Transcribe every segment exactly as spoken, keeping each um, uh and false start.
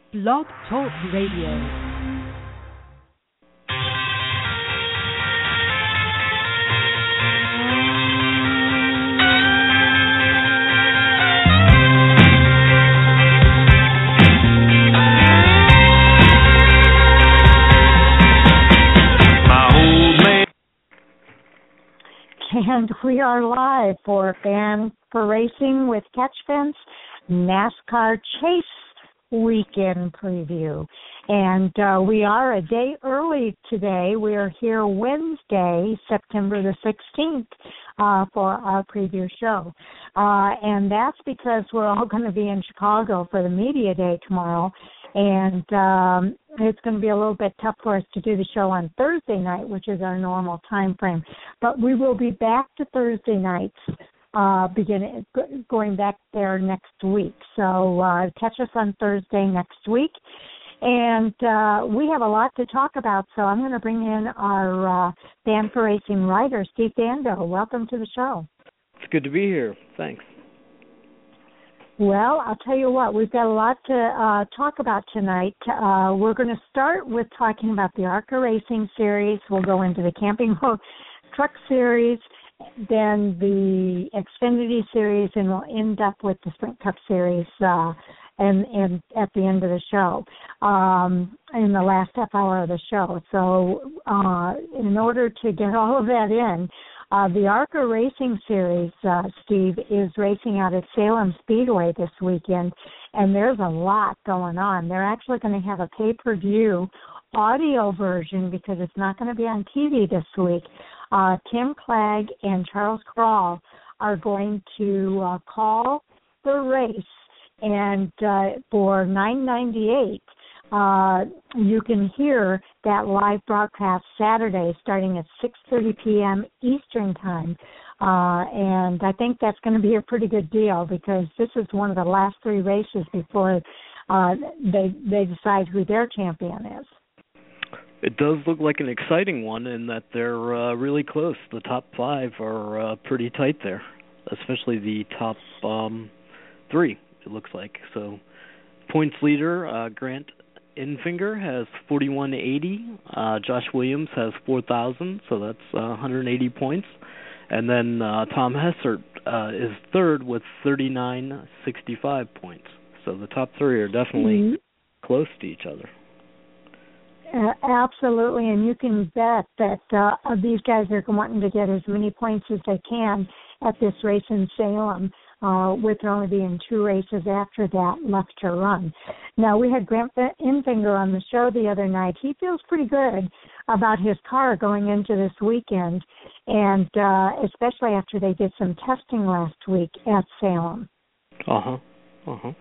Blog Talk Radio. And we are live for Fan for Racing with Catch Fence NASCAR Chase Weekend Preview. And uh, we are a day early today. We are here Wednesday, September the sixteenth, uh, for our preview show. Uh, and that's because we're all going to be in Chicago for the Media Day tomorrow. And um, it's going to be a little bit tough for us to do the show on Thursday night, which is our normal time frame. But we will be back to Thursday nights, uh, beginning going back there next week. So uh, catch us on Thursday next week. And uh, we have a lot to talk about, so I'm going to bring in our uh, Fan for Racing writer, Steve Dando. Welcome to the show. It's good to be here. Thanks. Well, I'll tell you what, we've got a lot to uh, talk about tonight. Uh, we're going to start with talking about the ARCA Racing Series. We'll go into the Camping World Truck Series, then the Xfinity Series, and we'll end up with the Sprint Cup Series uh, and, and at the end of the show, um, in the last half hour of the show. So uh, in order to get all of that in, Uh, the ARCA Racing Series, uh, Steve, is racing out at Salem Speedway this weekend, and there's a lot going on. They're actually going to have a pay-per-view audio version because it's not going to be on T V this week. Uh, Tim Clegg and Charles Crawl are going to uh, call the race, and uh, for nine ninety-eight, Uh, you can hear that live broadcast Saturday starting at six thirty p.m. Eastern Time. Uh, and I think that's going to be a pretty good deal because this is one of the last three races before uh, they they decide who their champion is. It does look like an exciting one in that they're uh, really close. The top five are uh, pretty tight there, especially the top um, three, it looks like. So points leader, uh, Grant Enfinger has forty-one eighty. Uh, Josh Williams has four thousand, so that's uh, one hundred eighty points. And then uh, Tom Hessert uh, is third with thirty-nine sixty-five points. So the top three are definitely mm-hmm. close to each other. Uh, absolutely, and you can bet that uh, these guys are wanting to get as many points as they can at this race in Salem. Uh, with there only being two races after that left to run. Now, we had Grant Enfinger on the show the other night. He feels pretty good about his car going into this weekend, and uh, especially after they did some testing last week at Salem. Uh-huh, uh-huh.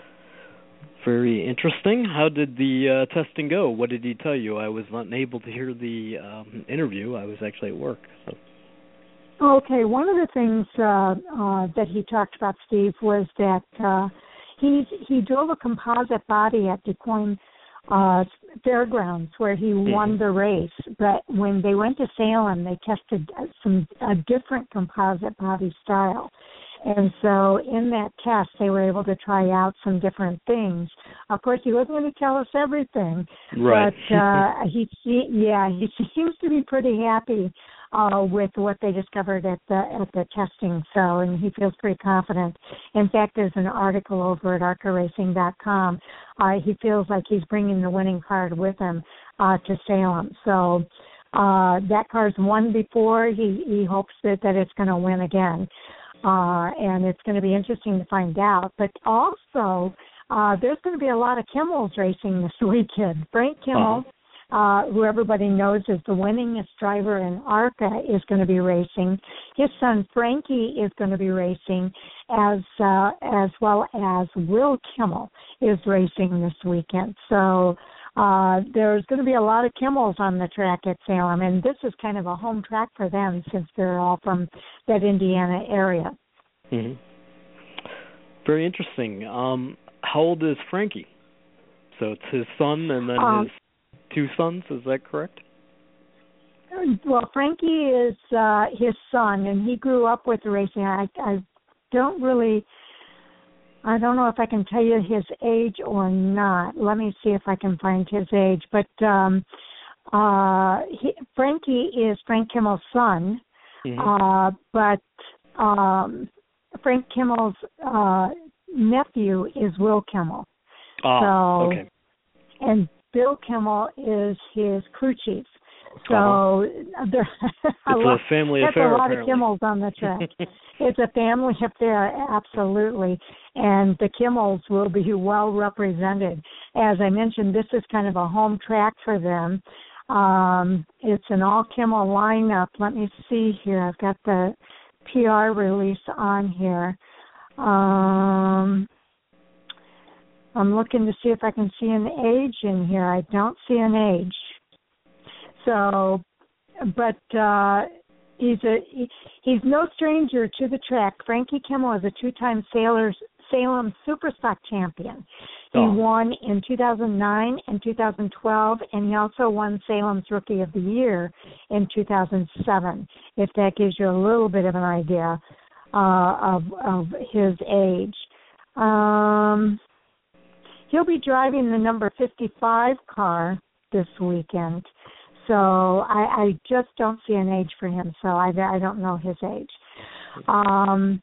Very interesting. How did the uh, testing go? What did he tell you? I was not able to hear the um, interview. I was actually at work, so... Okay, one of the things uh, uh, that he talked about, Steve, was that uh, he he drove a composite body at DuQuoin uh, Fairgrounds where he mm-hmm. won the race. But when they went to Salem, they tested some a different composite body style. And so in that test, they were able to try out some different things. Of course, he wasn't going to tell us everything, right. but uh, he, he, yeah, he seems to be pretty happy uh, with what they discovered at the at the testing. So, and he feels pretty confident. In fact, there's an article over at arca racing dot com. Uh, he feels like he's bringing the winning card with him uh, to Salem. So uh, that car's won before. He he hopes that that it's going to win again. Uh, and it's going to be interesting to find out. But also, uh, there's going to be a lot of Kimmels racing this weekend. Frank Kimmel, uh-huh. uh, who everybody knows is the winningest driver in ARCA, is going to be racing. His son Frankie is going to be racing, as uh, as well as Will Kimmel is racing this weekend. So uh, there's going to be a lot of Kimmels on the track at Salem, and this is kind of a home track for them since they're all from that Indiana area. Mm-hmm. Very interesting. Um, how old is Frankie? So it's his son and then um, his two sons, is that correct? Well, Frankie is uh, his son, and he grew up with the racing. I, I don't really I don't know if I can tell you his age or not. Let me see if I can find his age. But um, uh, he, Frankie is Frank Kimmel's son, mm-hmm. uh, but um, Frank Kimmel's uh, nephew is Will Kimmel. Oh, so, okay. And Bill Kimmel is his crew chief. So uh-huh. there, it's a, lot, a family that's affair. That's a lot apparently. of Kimmels on the track. It's a family affair, absolutely. And the Kimmels will be well represented. As I mentioned, this is kind of a home track for them. Um, it's an all Kimmel lineup. Let me see here. I've got the P R release on here. Um, I'm looking to see if I can see an age in here. I don't see an age. So, but uh, he's a he, he's no stranger to the track. Frankie Kimmel is a two-time Sailors, Salem Superstock champion. He oh. won in two thousand nine and two thousand twelve, and he also won Salem's Rookie of the Year in two thousand seven, if that gives you a little bit of an idea uh, of, of his age. Um, he'll be driving the number fifty-five car this weekend. So I, I just don't see an age for him, so I, I don't know his age. Um,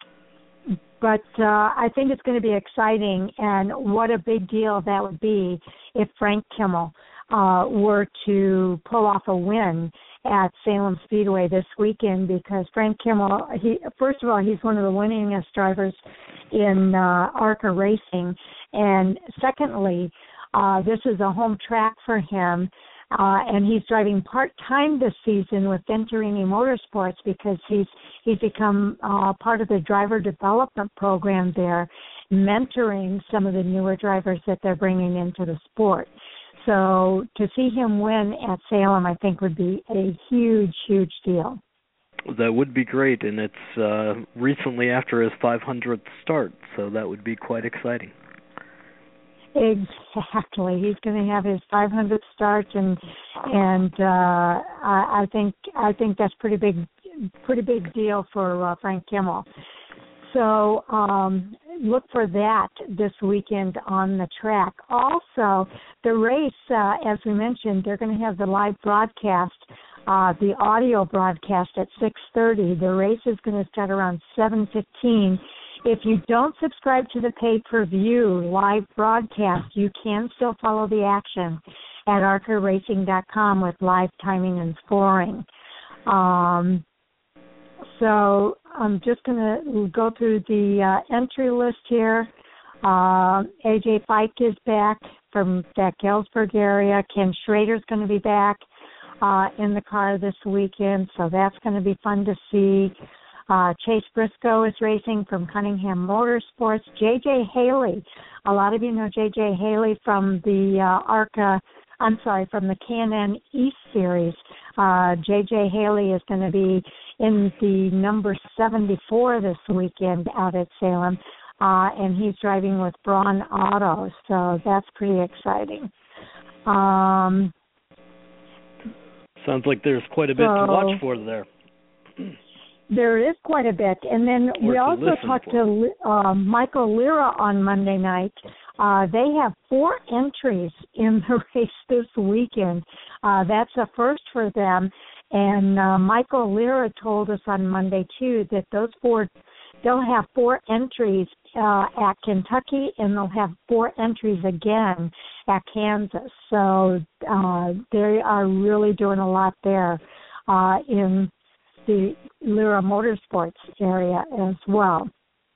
but uh, I think it's going to be exciting, and what a big deal that would be if Frank Kimmel uh, were to pull off a win at Salem Speedway this weekend, because Frank Kimmel, he, first of all, he's one of the winningest drivers in uh, ARCA racing, and secondly, uh, this is a home track for him. Uh, and he's driving part-time this season with Venturini Motorsports because he's he's become uh, part of the driver development program there, mentoring some of the newer drivers that they're bringing into the sport. So to see him win at Salem, I think, would be a huge, huge deal. That would be great, and it's uh, recently after his five hundredth start, so that would be quite exciting. Exactly. He's going to have his five hundredth start, and and uh, I, I think I think that's pretty big, pretty big deal for uh, Frank Kimmel. So um, look for that this weekend on the track. Also, the race, uh, as we mentioned, they're going to have the live broadcast, uh, the audio broadcast at six thirty. The race is going to start around seven fifteen. If you don't subscribe to the pay-per-view live broadcast, you can still follow the action at arca racing dot com with live timing and scoring. Um, so I'm just going to go through the uh, entry list here. Uh, A J Fike is back from that Galesburg area. Ken Schrader's going to be back uh, in the car this weekend, so that's going to be fun to see. Uh, Chase Briscoe is racing from Cunningham Motorsports. J J Haley, a lot of you know J J Haley from the uh, ARCA, I'm sorry, from the K and N East Series. Uh, J J Haley is going to be in the number seventy-four this weekend out at Salem, uh, and he's driving with Braun Auto, so that's pretty exciting. Um, Sounds like there's quite a bit so, to watch for there. There is quite a bit. And then or we also talked for. to uh, Michael Lira on Monday night. Uh, they have four entries in the race this weekend. Uh, that's a first for them. And uh, Michael Lira told us on Monday, too, that those four, they'll have four entries uh, at Kentucky, and they'll have four entries again at Kansas. So uh, they are really doing a lot there uh, in the Lira Motorsports area as well.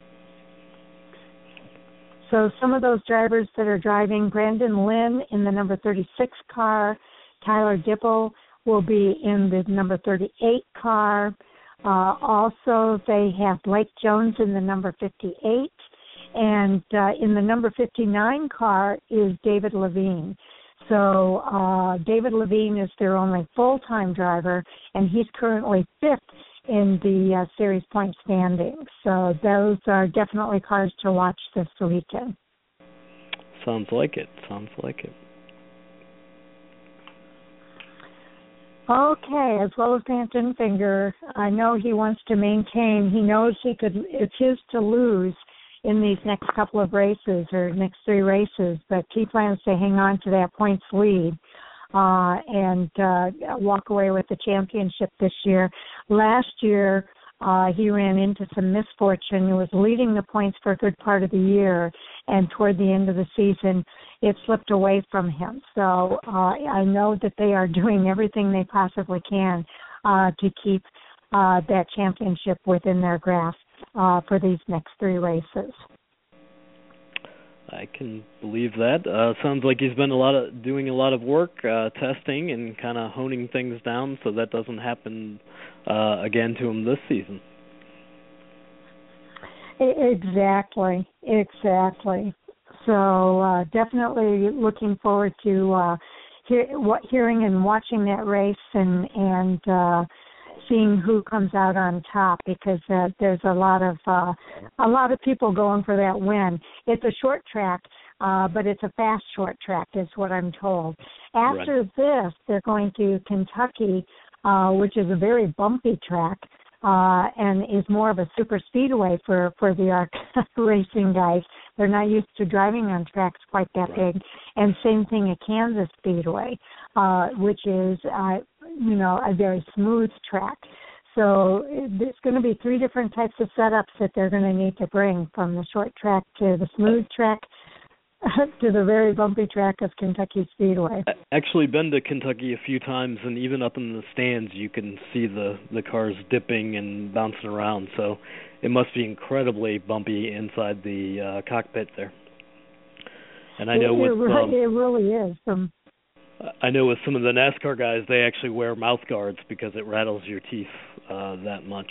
So some of those drivers that are driving, Brandon Lynn in the number thirty-six car, Tyler Dipple will be in the number thirty-eight car. Uh, also, they have Blake Jones in the number fifty-eight, and uh, in the number fifty-nine car is David Levine. So uh, David Levine is their only full-time driver, and he's currently fifth in the uh, series point standings. So those are definitely cars to watch this weekend. Sounds like it. Sounds like it. Okay, as well as Hampton Finger, I know he wants to maintain. He knows he could. It's his to lose in these next couple of races or next three races, but he plans to hang on to that points lead uh, and uh, walk away with the championship this year. Last year, uh, he ran into some misfortune. He was leading the points for a good part of the year, and toward the end of the season, it slipped away from him. So uh, I know that they are doing everything they possibly can uh, to keep uh, that championship within their grasp uh, for these next three races. I can believe that. Uh, sounds like he's been a lot of doing a lot of work, uh, testing and kind of honing things down, so that doesn't happen uh, again to him this season. Exactly, exactly. So uh, definitely looking forward to uh, hear, what, hearing and watching that race and and uh, seeing who comes out on top, because uh, there's a lot of uh, a lot of people going for that win. It's a short track, uh, but it's a fast short track, is what I'm told. After right. this, they're going to Kentucky, uh, which is a very bumpy track. Uh, and is more of a super speedway for, for the ARC racing guys. They're not used to driving on tracks quite that right. big. And same thing at Kansas Speedway, uh, which is, uh, you know, a very smooth track. So there's going to be three different types of setups that they're going to need to bring, from the short track to the smooth track to the very bumpy track of Kentucky Speedway. Actually been to Kentucky a few times, and even up in the stands you can see the, the cars dipping and bouncing around, so it must be incredibly bumpy inside the uh, cockpit there. And I know it, with it, um, it really is. Um, I know with some of the NASCAR guys, they actually wear mouth guards because it rattles your teeth uh, that much.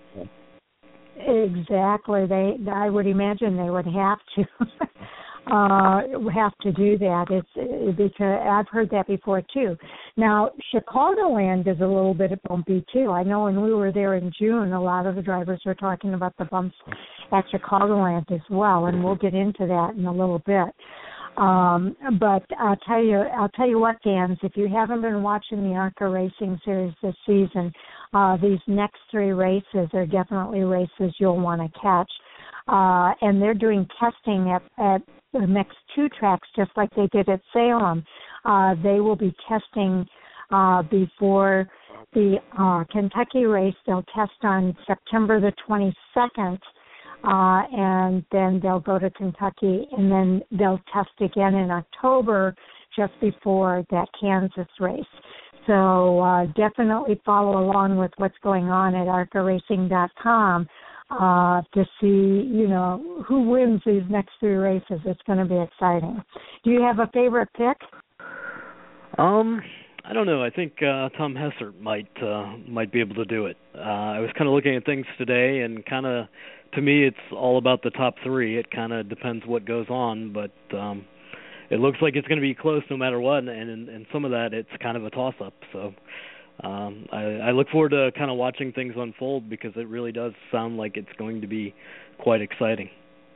Exactly. They, I would imagine they would have to. Uh, have to do that. It's it, because I've heard that before too. Now, Chicagoland is a little bit bumpy too. I know when we were there in June, a lot of the drivers were talking about the bumps at Chicagoland as well, and we'll get into that in a little bit. Um, but I'll tell you, I'll tell you what, fans, if you haven't been watching the ARCA Racing Series this season, uh, these next three races are definitely races you'll want to catch. Uh, and they're doing testing at, at the next two tracks, just like they did at Salem. Uh, they will be testing uh, before the uh, Kentucky race. They'll test on September the twenty-second, uh, and then they'll go to Kentucky, and then they'll test again in October, just before that Kansas race. So uh, definitely follow along with what's going on at arca racing dot com. Uh, to see, you know, who wins these next three races. It's going to be exciting. Do you have a favorite pick? Um, I don't know. I think uh, Tom Hessert might uh, might be able to do it. Uh, I was kind of looking at things today, and kind of, to me, it's all about the top three. It kind of depends what goes on, but um, it looks like it's going to be close no matter what, and in, in some of that, it's kind of a toss-up, so... Um, I, I look forward to kind of watching things unfold, because it really does sound like it's going to be quite exciting.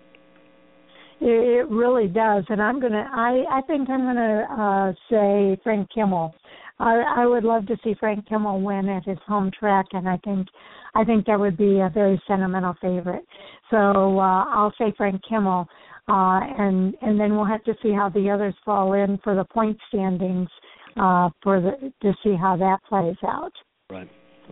It really does, and I'm gonna. I, I think I'm gonna uh, say Frank Kimmel. I, I would love to see Frank Kimmel win at his home track, and I think I think that would be a very sentimental favorite. So uh, I'll say Frank Kimmel, uh, and and then we'll have to see how the others fall in for the point standings. Uh, for the to see how that plays out. Right.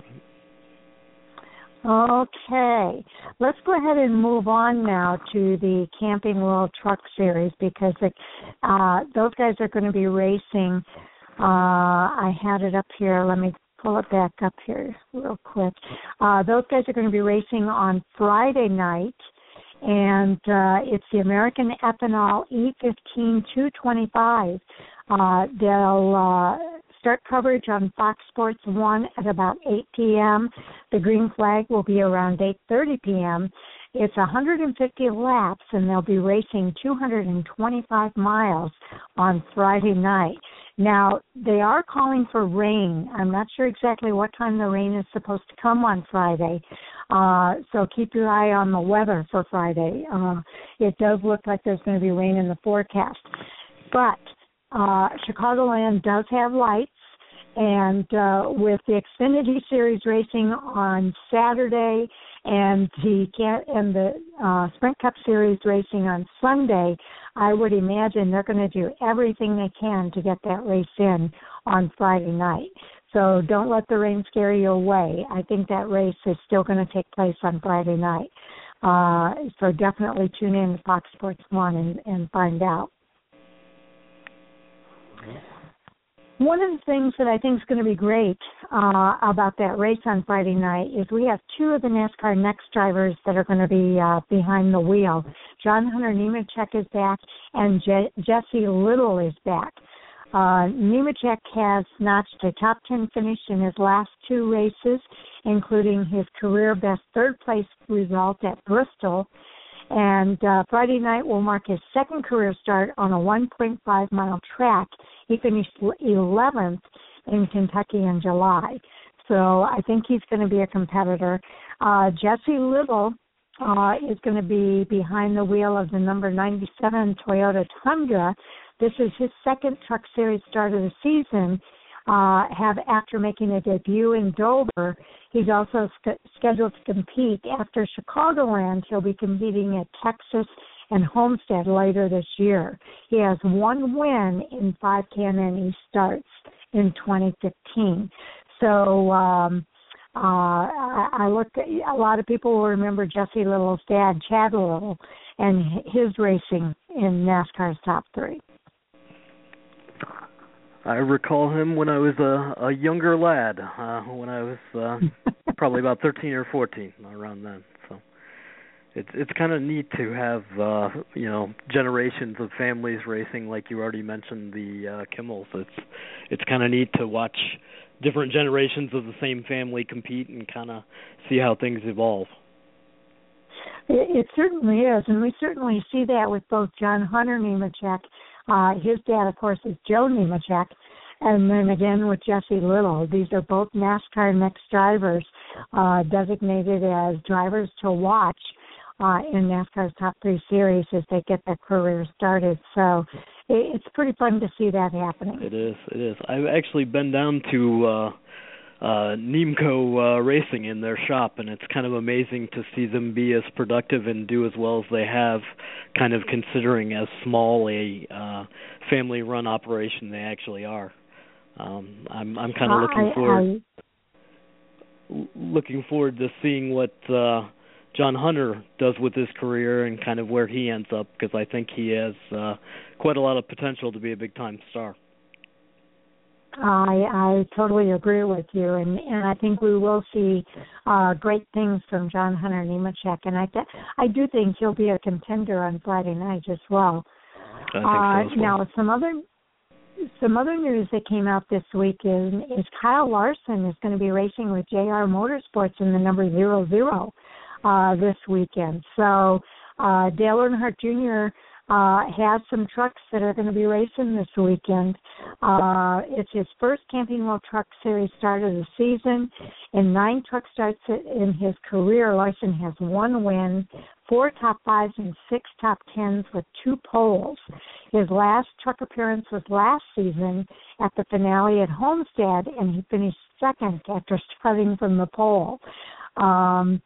Okay. Let's go ahead and move on now to the Camping World Truck Series, because it, uh, those guys are going to be racing. Uh, I had it up here. Let me pull it back up here real quick. Uh, those guys are going to be racing on Friday night, and uh, it's the American Ethanol E fifteen two twenty-five. Uh, they'll uh, start coverage on Fox Sports one at about eight p.m. The green flag will be around eight thirty p.m. It's one hundred fifty laps, and they'll be racing two hundred twenty-five miles on Friday night. Now, they are calling for rain. I'm not sure exactly what time the rain is supposed to come on Friday, uh, so keep your eye on the weather for Friday. Uh, it does look like there's going to be rain in the forecast. But Uh, Chicagoland does have lights, and uh, with the Xfinity Series racing on Saturday And the and the uh, Sprint Cup Series racing on Sunday, I would imagine they're going to do everything they can to get that race in on Friday night. So don't let the rain scare you away. I think that race is still going to take place on Friday night. Uh, so definitely tune in to Fox Sports one and, and find out. One of the things that I think is going to be great uh, about that race on Friday night is we have two of the NASCAR Next drivers that are going to be uh, behind the wheel. John Hunter Nemechek is back, and Je- Jesse Little is back. Uh, Nemechek has notched a top ten finish in his last two races, including his career best third-place result at Bristol. And uh, Friday night will mark his second career start on a one point five mile track. He finished eleventh in Kentucky in July. So I think he's going to be a competitor. Uh, Jesse Little uh, is going to be behind the wheel of the number ninety-seven Toyota Tundra. This is his second Truck Series start of the season. Uh, have after making a debut in Dover. He's also sk- scheduled to compete after Chicagoland. He'll be competing at Texas and Homestead later this year. He has one win in five Can-Am East starts in twenty fifteen. So um, uh, I, I look. At, a lot of people will remember Jesse Little's dad, Chad Little, and his racing in NASCAR's top three. I recall him when I was a, a younger lad, uh, when I was uh, probably about thirteen or fourteen, around then. So it's it's kind of neat to have uh, you know generations of families racing, like you already mentioned the uh, Kimmels. It's it's kind of neat to watch different generations of the same family compete and kind of see how things evolve. It, it certainly is, and we certainly see that with both John Hunter Nemechek. Uh, his dad, of course, is Joe Nemechek, and then again with Jesse Little. These are both NASCAR Next drivers uh, designated as drivers to watch uh, in NASCAR's Top Three Series as they get their career started. So it, it's pretty fun to see that happening. It is. It is. I've actually been down to uh, uh, Nemco uh, Racing in their shop, and it's kind of amazing to see them be as productive and do as well as they have, kind of considering as small a uh, family-run operation they actually are. Um, I'm I'm kind of looking I, forward I, looking forward to seeing what uh, John Hunter does with his career and kind of where he ends up, because I think he has uh, quite a lot of potential to be a big-time star. I I totally agree with you, and, and I think we will see uh, great things from John Hunter Nemechek, and I th- I do think he'll be a contender on Friday night as well. I think so as uh, well. Now, some other some other news that came out this week is, is Kyle Larson is going to be racing with J R Motorsports in the number zero zero uh, this weekend. So uh, Dale Earnhardt Junior Uh, has some trucks that are going to be racing this weekend. Uh, it's his first Camping World Truck Series start of the season. In nine truck starts in his career, Larson has one win, four top fives, and six top tens with two poles. His last truck appearance was last season at the finale at Homestead, and he finished second after starting from the pole. Um,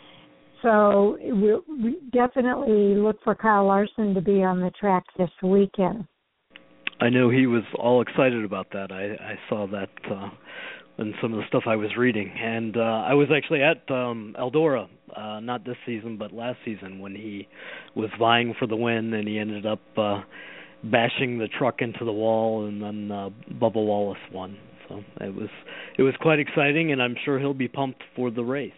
So we, we definitely look for Kyle Larson to be on the track this weekend. I know he was all excited about that. I, I saw that uh, in some of the stuff I was reading. And uh, I was actually at um, Eldora, uh, not this season, but last season, when he was vying for the win, and he ended up uh, bashing the truck into the wall, and then uh, Bubba Wallace won. So it was it was quite exciting, and I'm sure he'll be pumped for the race.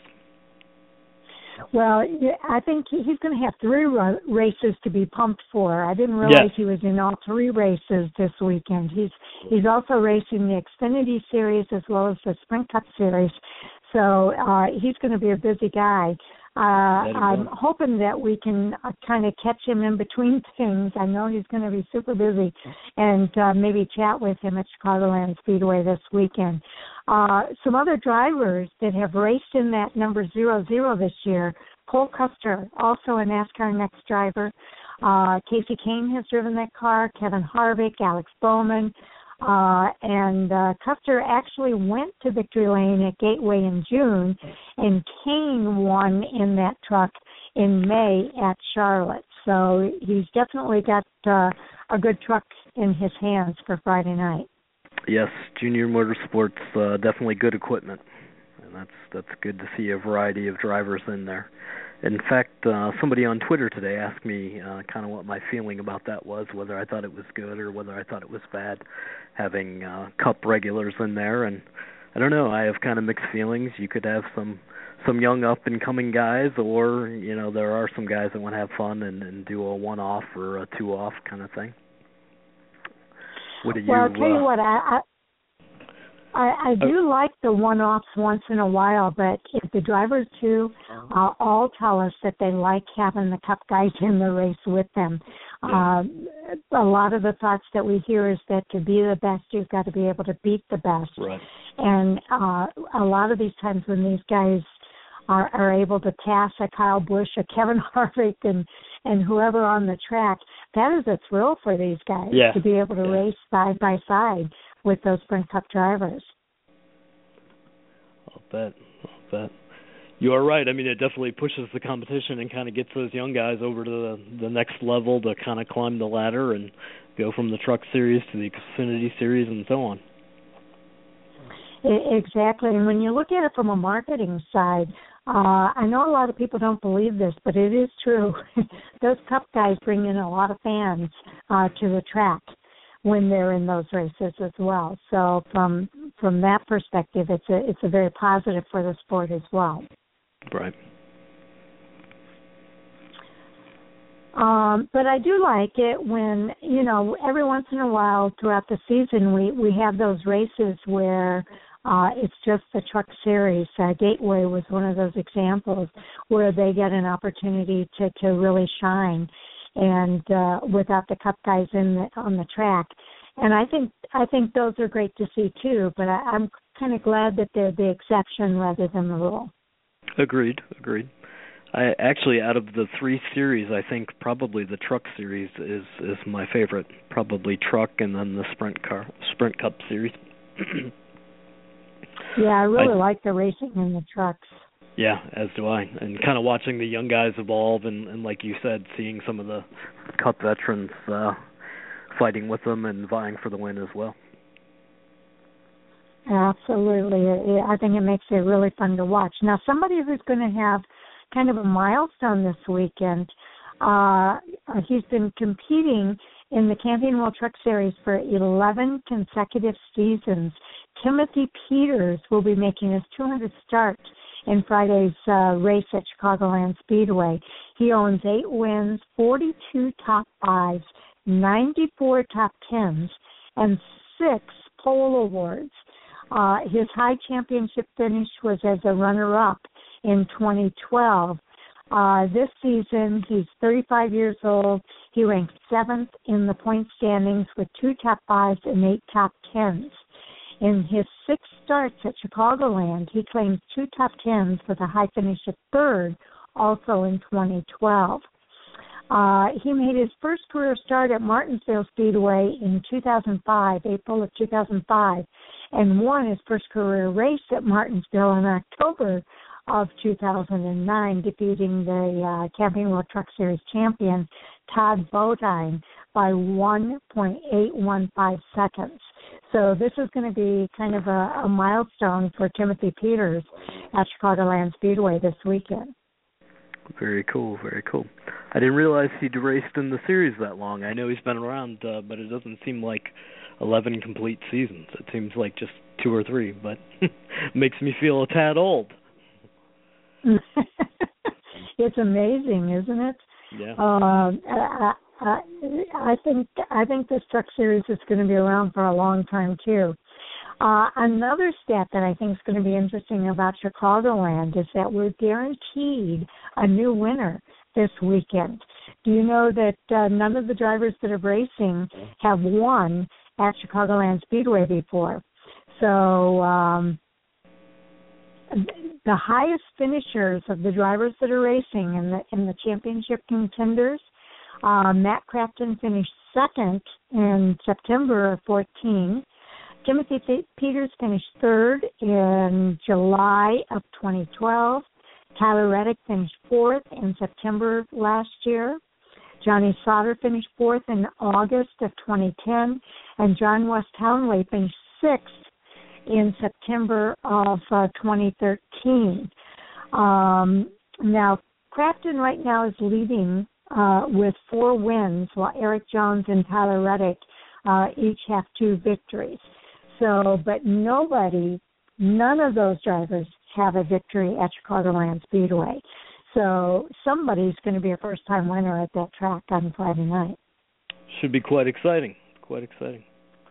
Well, I think he's going to have three races to be pumped for. I didn't realize yes. he was in all three races this weekend. He's he's also racing the Xfinity Series as well as the Sprint Cup Series. So uh, he's going to be a busy guy. Uh, I'm hoping that we can uh, kind of catch him in between things. I know he's going to be super busy, and uh, maybe chat with him at Chicagoland Speedway this weekend. Uh, some other drivers that have raced in that number zero zero this year: Cole Custer, also a NASCAR Next driver. Uh, Casey Kane has driven that car. Kevin Harvick, Alex Bowman. Uh, and uh, Custer actually went to Victory Lane at Gateway in June, and Kane won in that truck in May at Charlotte. So he's definitely got uh, a good truck in his hands for Friday night. Yes, Junior Motorsports, uh, definitely good equipment, and that's that's good to see a variety of drivers in there. In fact, uh, somebody on Twitter today asked me uh, kind of what my feeling about that was, whether I thought it was good or whether I thought it was bad, having uh, Cup regulars in there. And I don't know, I have kind of mixed feelings. You could have some some young up-and-coming guys, or, you know, there are some guys that want to have fun and, and do a one-off or a two-off kind of thing. What do you, well, I'll tell you uh, what, I, I, I do uh, like the one-offs once in a while, but if the drivers, too, uh, all tell us that they like having the Cup guys in the race with them. Yeah. Uh, a lot of the thoughts that we hear is that to be the best, you've got to be able to beat the best. Right. And uh, a lot of these times when these guys are, are able to pass a Kyle Busch, a Kevin Harvick, and, and whoever on the track, that is a thrill for these guys yeah. to be able to yeah. race side by side with those Sprint Cup drivers. I'll bet. I'll bet. You are right. I mean, it definitely pushes the competition and kind of gets those young guys over to the, the next level to kind of climb the ladder and go from the Truck Series to the Xfinity Series and so on. Exactly. And when you look at it from a marketing side, uh, I know a lot of people don't believe this, but it is true. Those Cup guys bring in a lot of fans uh, to the track when they're in those races as well. So from from that perspective, it's a it's a very positive for the sport as well. Right. Um, but I do like it when, you know, every once in a while throughout the season we, we have those races where uh, it's just the Truck Series. Uh, Gateway was one of those examples where they get an opportunity to, to really shine, and uh, without the Cup guys in the, on the track. And I think I think those are great to see too. But I, I'm kind of glad that they're the exception rather than the rule. Agreed. Agreed. I actually, out of the three series, I think probably the Truck Series is, is my favorite. Probably Truck and then the Sprint Car Sprint Cup Series. Yeah, I really I, like the racing in the trucks. Yeah, as do I. And kind of watching the young guys evolve and, and like you said, seeing some of the Cup veterans uh, fighting with them and vying for the win as well. Absolutely. I think it makes it really fun to watch. Now, somebody who's going to have kind of a milestone this weekend, uh, he's been competing in the Camping World Truck Series for eleven consecutive seasons. Timothy Peters will be making his two hundredth start in Friday's uh, race at Chicagoland Speedway. He owns eight wins, forty-two top fives, ninety-four top tens, and six pole awards. Uh, his high championship finish was as a runner-up in twenty twelve. Uh, this season, he's thirty-five years old. He ranked seventh in the point standings with two top fives and eight top tens. In his six starts at Chicagoland, he claims two top tens with a high finish at third, also in twenty twelve. Uh, he made his first career start at Martinsville Speedway in two thousand five, April of two thousand five, and won his first career race at Martinsville in October of two thousand nine, defeating the uh, Camping World Truck Series champion Todd Bodine by one point eight one five seconds. So this is going to be kind of a, a milestone for Timothy Peters at Chicagoland Speedway this weekend. Very cool, very cool. I didn't realize he'd raced in the series that long. I know he's been around, uh, but it doesn't seem like eleven complete seasons. It seems like just two or three, but makes me feel a tad old. It's amazing, isn't it? Yeah. Uh, I, I, I think I think this Truck Series is going to be around for a long time too. Uh, another stat that I think is going to be interesting about Chicagoland is that we're guaranteed a new winner this weekend. Do you know that uh, none of the drivers that are racing have won at Chicagoland Speedway before? So um, the highest finishers of the drivers that are racing in the in the championship contenders Uh, Matt Crafton finished second in September of fourteen. Timothy F- Peters finished third in July of twenty twelve. Tyler Reddick finished fourth in September of last year. Johnny Sauter finished fourth in August of twenty ten. And John West Townley finished sixth in September of uh, twenty thirteen. Um, now, Crafton right now is leading uh, with four wins, while Eric Jones and Tyler Reddick uh, each have two victories. So, but nobody, none of those drivers have a victory at Chicagoland Speedway. So somebody's going to be a first-time winner at that track on Friday night. Should be quite exciting. Quite exciting.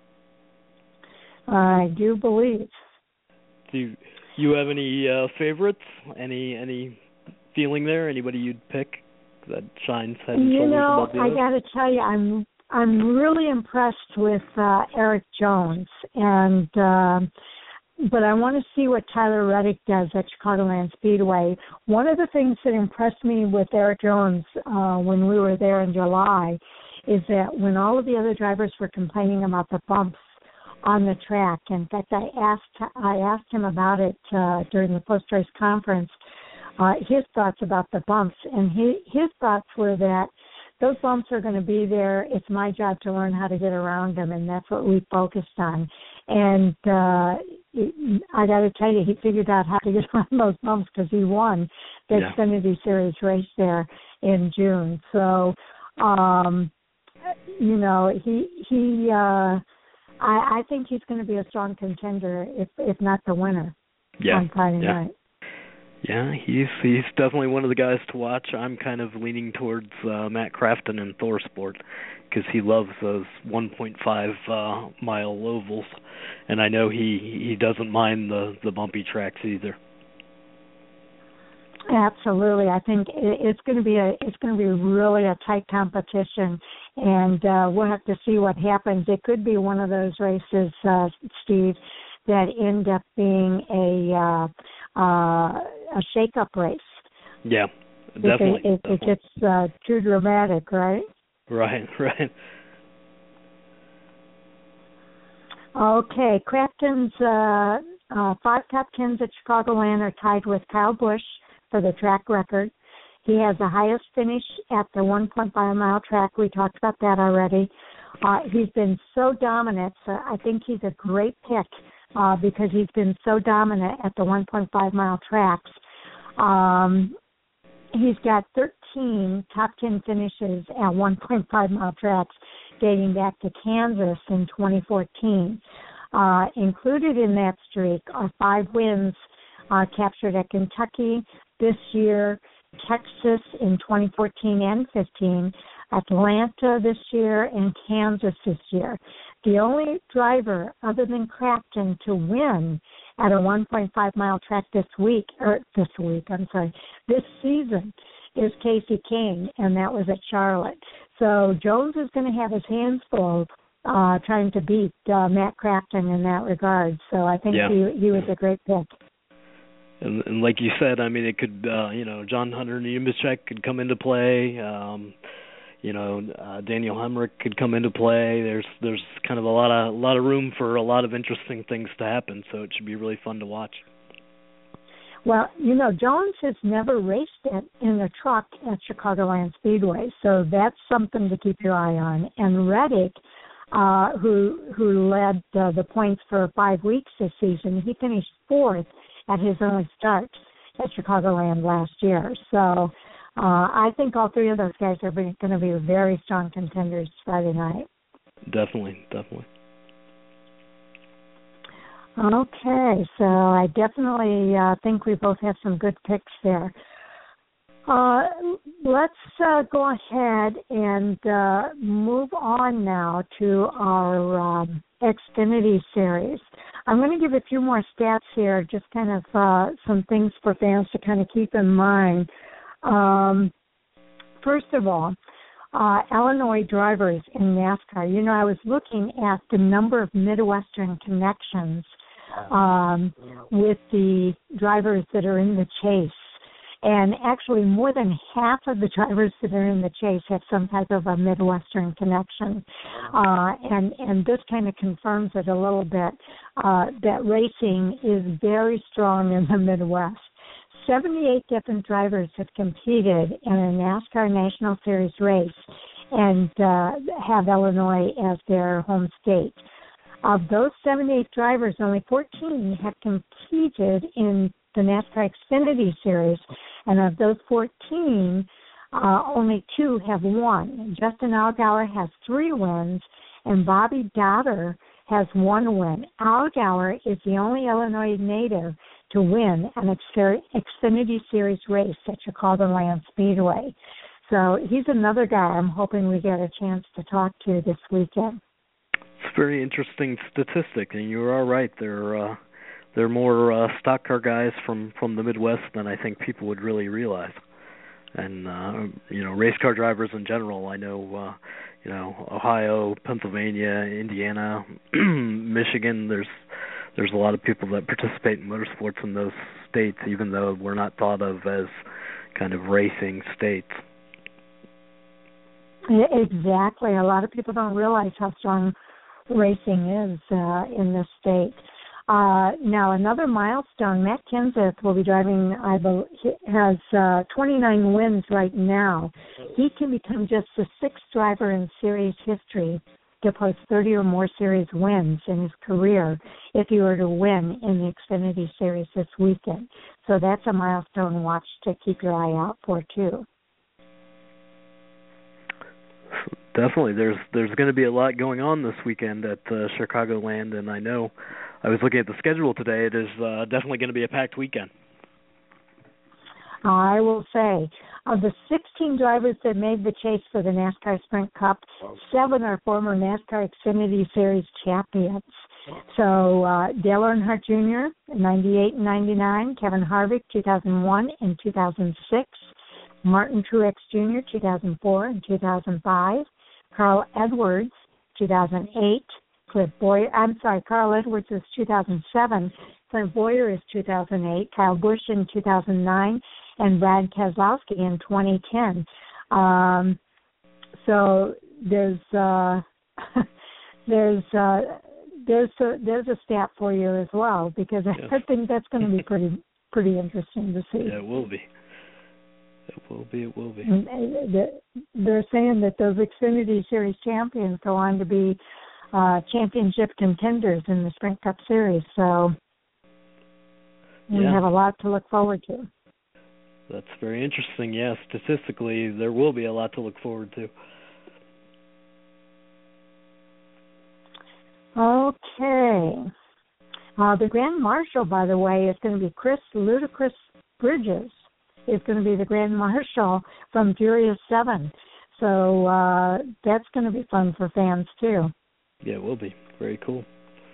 I do believe. Do you, you have any uh, favorites? Any any feeling there? Anybody you'd pick that shines head and you shoulders know, above the I others? got to tell you, I'm I'm really impressed with uh, Eric Jones, and uh, but I want to see what Tyler Reddick does at Chicagoland Speedway. One of the things that impressed me with Eric Jones uh, when we were there in July is that when all of the other drivers were complaining about the bumps on the track, in fact, I asked I asked him about it uh, during the post-race conference, uh, his thoughts about the bumps, and he, his thoughts were that those bumps are going to be there. It's my job to learn how to get around them, and that's what we focused on. And uh, I got to tell you, he figured out how to get around those bumps because he won the Yeah. Xfinity Series race there in June. So, um, you know, he he. Uh, I, I think he's going to be a strong contender, if if not the winner, Yeah. on Friday yeah. night. Yeah, he's he's definitely one of the guys to watch. I'm kind of leaning towards uh, Matt Crafton in ThorSport because he loves those one point five uh, mile ovals, and I know he he doesn't mind the the bumpy tracks either. Absolutely, I think it, it's going to be a it's going to be really a tight competition, and uh, we'll have to see what happens. It could be one of those races, uh, Steve, that end up being a uh, uh, a shake-up race. Yeah, definitely. If it, if definitely. it gets uh, too dramatic, right? Right, right. Okay, Crafton's uh, uh, five top tens at Chicagoland are tied with Kyle Busch for the track record. He has the highest finish at the one point five mile track. We talked about that already. Uh, he's been so dominant, so I think he's a great pick uh, because he's been so dominant at the one point five mile tracks. Um, he's got thirteen top ten finishes at one point five mile tracks dating back to Kansas in twenty fourteen. Uh, included in that streak are five wins uh, captured at Kentucky this year, Texas in twenty fourteen and fifteen, Atlanta this year, and Kansas this year. The only driver other than Crafton to win at a one point five mile track this week, or this week, I'm sorry, this season is Casey King, and that was at Charlotte. So Jones is going to have his hands full uh, trying to beat uh, Matt Crafton in that regard. So I think Yeah. he, he was a great pick. And, and like you said, I mean, it could, uh, you know, John Hunter Nemechek could come into play. Um, you know, uh, Daniel Hemrick could come into play. There's there's kind of a lot of a lot of room for a lot of interesting things to happen. So it should be really fun to watch. Well, you know, Jones has never raced it in a truck at Chicagoland Speedway, so that's something to keep your eye on. And Reddick, uh, who who led uh, the points for five weeks this season, he finished fourth at his only starts at Chicagoland last year. So uh, I think all three of those guys are going to be very strong contenders Friday night. Definitely, definitely. Okay, so I definitely uh, think we both have some good picks there. Uh, let's uh, go ahead and uh, move on now to our um, Xfinity Series. I'm going to give a few more stats here, just kind of uh, some things for fans to kind of keep in mind. Um, first of all, uh, Illinois drivers in NASCAR. You know, I was looking at the number of Midwestern connections um, with the drivers that are in the chase. And actually, more than half of the drivers that are in the chase have some type of a Midwestern connection. Uh, and, and this kind of confirms it a little bit, uh, that racing is very strong in the Midwest. seventy-eight different drivers have competed in a NASCAR National Series race and uh, have Illinois as their home state. Of those seventy-eight drivers, only fourteen have competed in the NASCAR Xfinity Series, and of those fourteen, uh, only two have won. Justin Allgaier has three wins, and Bobby Dotter has one win. Allgaier is the only Illinois native to win an Xfinity Series race at Chicagoland Speedway. So he's another guy I'm hoping we get a chance to talk to this weekend. It's a very interesting statistic, and you are right. They're uh, they're more uh, stock car guys from, from the Midwest than I think people would really realize. And uh, you know, race car drivers in general. I know, uh, you know, Ohio, Pennsylvania, Indiana, Michigan. There's there's a lot of people that participate in motorsports in those states, even though we're not thought of as kind of racing states. Exactly. A lot of people don't realize how strong racing is uh, in this state. Uh, now, another milestone, Matt Kenseth will be driving, I believe, has uh, twenty-nine wins right now. He can become just the sixth driver in series history to post thirty or more series wins in his career if he were to win in the Xfinity Series this weekend. So that's a milestone watch to keep your eye out for, too. Definitely. There's there's going to be a lot going on this weekend at uh, Chicagoland, and I know I was looking at the schedule today. It is uh, definitely going to be a packed weekend. I will say, of the sixteen drivers that made the chase for the NASCAR Sprint Cup, seven are former NASCAR Xfinity Series champions. So uh, Dale Earnhardt Junior, ninety-eight and ninety-nine, Kevin Harvick, two thousand one and two thousand six, Martin Truex Junior, two thousand four and two thousand five, Carl Edwards, two thousand eight, Cliff Boyer, I'm sorry, Carl Edwards is two thousand seven, Cliff Boyer is two thousand eight, Kyle Busch in two thousand nine, and Brad Keselowski in twenty ten. Um, so there's uh, there's uh, there's a, there's a stat for you as well, because yeah. I think that's going to be pretty pretty interesting to see. Yeah, it will be. It will be, it will be. They're saying that those Xfinity Series champions go on to be uh, championship contenders in the Sprint Cup Series, so we yeah. have a lot to look forward to. That's very interesting. Yeah, statistically, there will be a lot to look forward to. Okay. Uh, the Grand Marshal, by the way, is going to be Chris Ludacris Bridges. Is going to be the Grand Marshal from Furious seven. So uh, that's going to be fun for fans, too. Yeah, it will be. Very cool.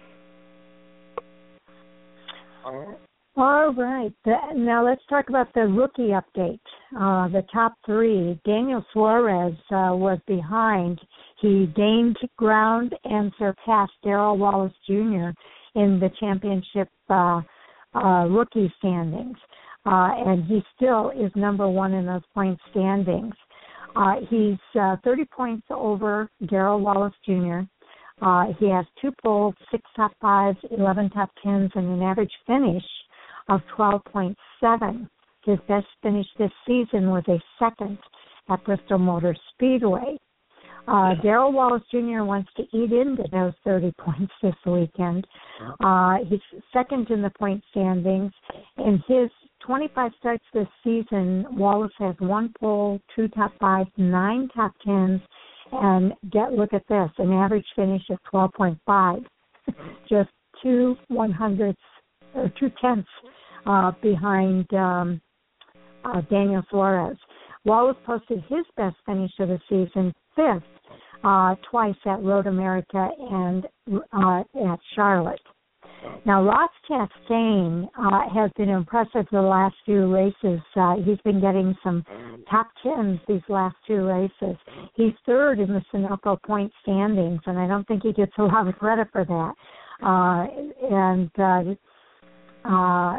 All right. The, now let's talk about the rookie update. Uh, the top three. Daniel Suarez uh, was behind. He gained ground and surpassed Darrell Wallace Junior in the championship uh, uh, rookie standings. Uh, and he still is number one in those point standings. Uh, he's uh, thirty points over Darrell Wallace Junior Uh, he has two poles, six top fives, eleven top tens, and an average finish of twelve point seven. His best finish this season was a second at Bristol Motor Speedway. Uh, Darrell Wallace Junior wants to eat into those thirty points this weekend. Uh, he's second in the point standings. In his twenty-five starts this season, Wallace has one pole, two top fives, nine top tens, and get look at this, an average finish of twelve point five, just two one hundredths or two tenths uh, behind um, uh, Daniel Suarez. Wallace posted his best finish of the season, fifth, uh, twice at Road America and uh, at Charlotte. Now, Ross Chastain uh, has been impressive the last few races. Uh, he's been getting some top tens these last two races. He's third in the Sunoco point standings, and I don't think he gets a lot of credit for that. Uh, and uh, uh,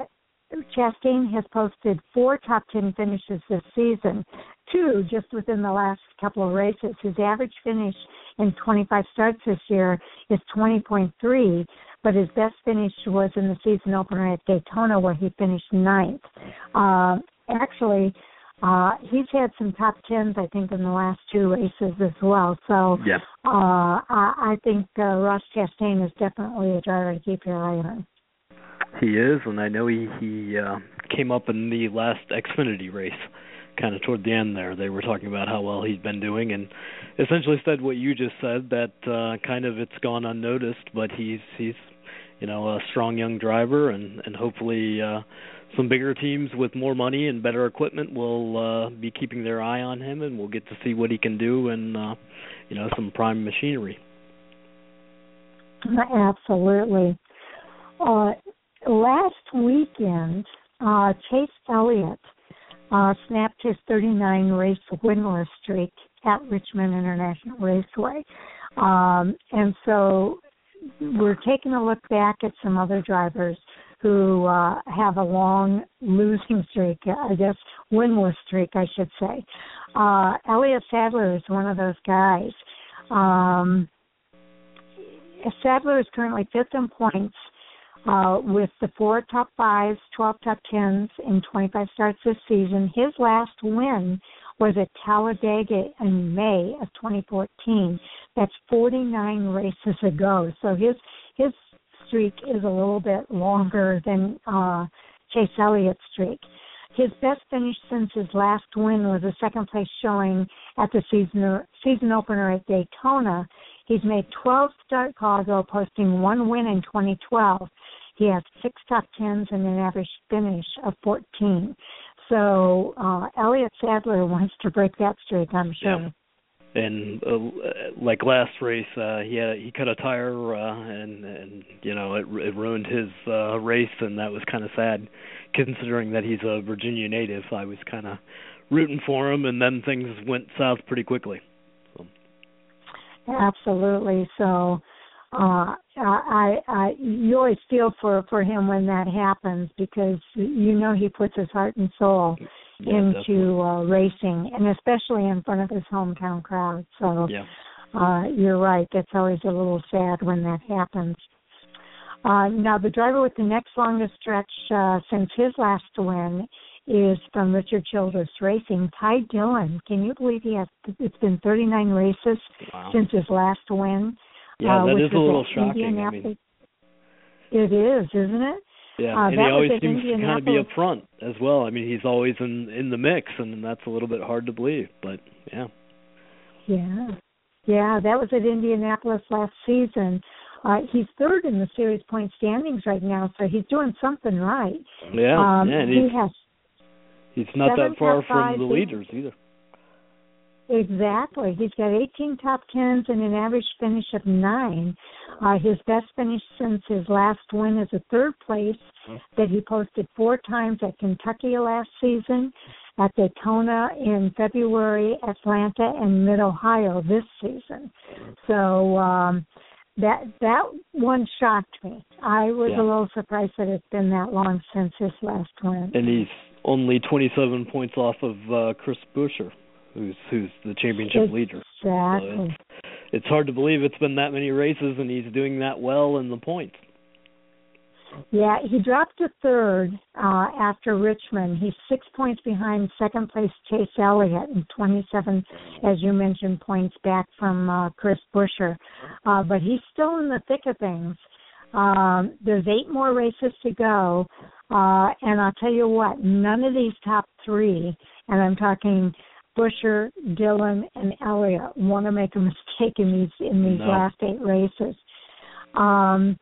Chastain has posted four top ten finishes this season, two just within the last couple of races. His average finish in twenty-five starts this year is twenty point three, but his best finish was in the season opener at Daytona, where he finished ninth. Uh, actually, uh, he's had some top tens, I think, in the last two races as well. So yeah. uh, I, I think uh, Ross Chastain is definitely a driver to keep your eye on. He is, and I know he, he uh, came up in the last Xfinity race, kind of toward the end there. They were talking about how well he's been doing, and essentially said what you just said, that uh, kind of it's gone unnoticed, but he's, he's you know, a strong young driver, and, and hopefully uh, some bigger teams with more money and better equipment will uh, be keeping their eye on him, and we'll get to see what he can do in, uh, you know, some prime machinery. Absolutely. Uh, last weekend, uh, Chase Elliott uh, snapped his thirty-nine race winless streak at Richmond International Raceway. Um, and so we're taking a look back at some other drivers who uh, have a long losing streak, I guess winless streak, I should say. Uh, Elliott Sadler is one of those guys. Um, Sadler is currently fifth in points uh, with the four top fives, twelve top tens, in twenty-five starts this season. His last win was at Talladega in May of twenty fourteen. That's forty-nine races ago. So his his streak is a little bit longer than uh, Chase Elliott's streak. His best finish since his last win was a second place showing at the season season opener at Daytona. He's made twelve start calls, though, posting one win in twenty twelve. He has six top tens and an average finish of fourteen. So uh, Elliott Sadler wants to break that streak, I'm sure. Yeah. And uh, like last race, uh, he had, he cut a tire, uh, and and you know it, it ruined his uh, race, and that was kind of sad, considering that he's a Virginia native. I was kind of rooting for him, and then things went south pretty quickly. So. Absolutely. So uh, I, I you always feel for, for him when that happens, because you know he puts his heart and soul yeah, into uh, racing, and especially in front of his hometown crowd. So yeah. uh, you're right. It's always a little sad when that happens. Uh, now, the driver with the next longest stretch uh, since his last win is from Richard Childress Racing, Ty Dillon. Can you believe he has? It's been thirty-nine races wow. since his last win. Yeah, uh, that which is a little was shocking. I mean, it is, isn't it? Yeah, uh, and he always seems to kind of be up Indianapolis. front as well. I mean, he's always in in the mix, and that's a little bit hard to believe, but yeah. Yeah, yeah, that was at Indianapolis last season. Uh, he's third in the series point standings right now, so he's doing something right. Yeah, um, yeah, and he he's, has he's not that far from the five, leaders either. Exactly. He's got eighteen top tens and an average finish of nine. Uh, his best finish since his last win is a third place that he posted four times at Kentucky last season, at Daytona in February, Atlanta, and Mid-Ohio this season. So um, that that one shocked me. I was yeah. a little surprised that it's been that long since his last win. And he's only twenty-seven points off of uh, Chris Buescher, who's who's the championship exactly. leader. Exactly. So it's, it's hard to believe it's been that many races and he's doing that well in the points. Yeah, he dropped to third uh, after Richmond. He's six points behind second place Chase Elliott and twenty-seven, as you mentioned, points back from uh, Chris Buescher. Uh, but he's still in the thick of things. Um, there's eight more races to go. Uh, and I'll tell you what, none of these top three, and I'm talking Buescher, Dillon, and Elliott, want to make a mistake in these in these no. last eight races. Um,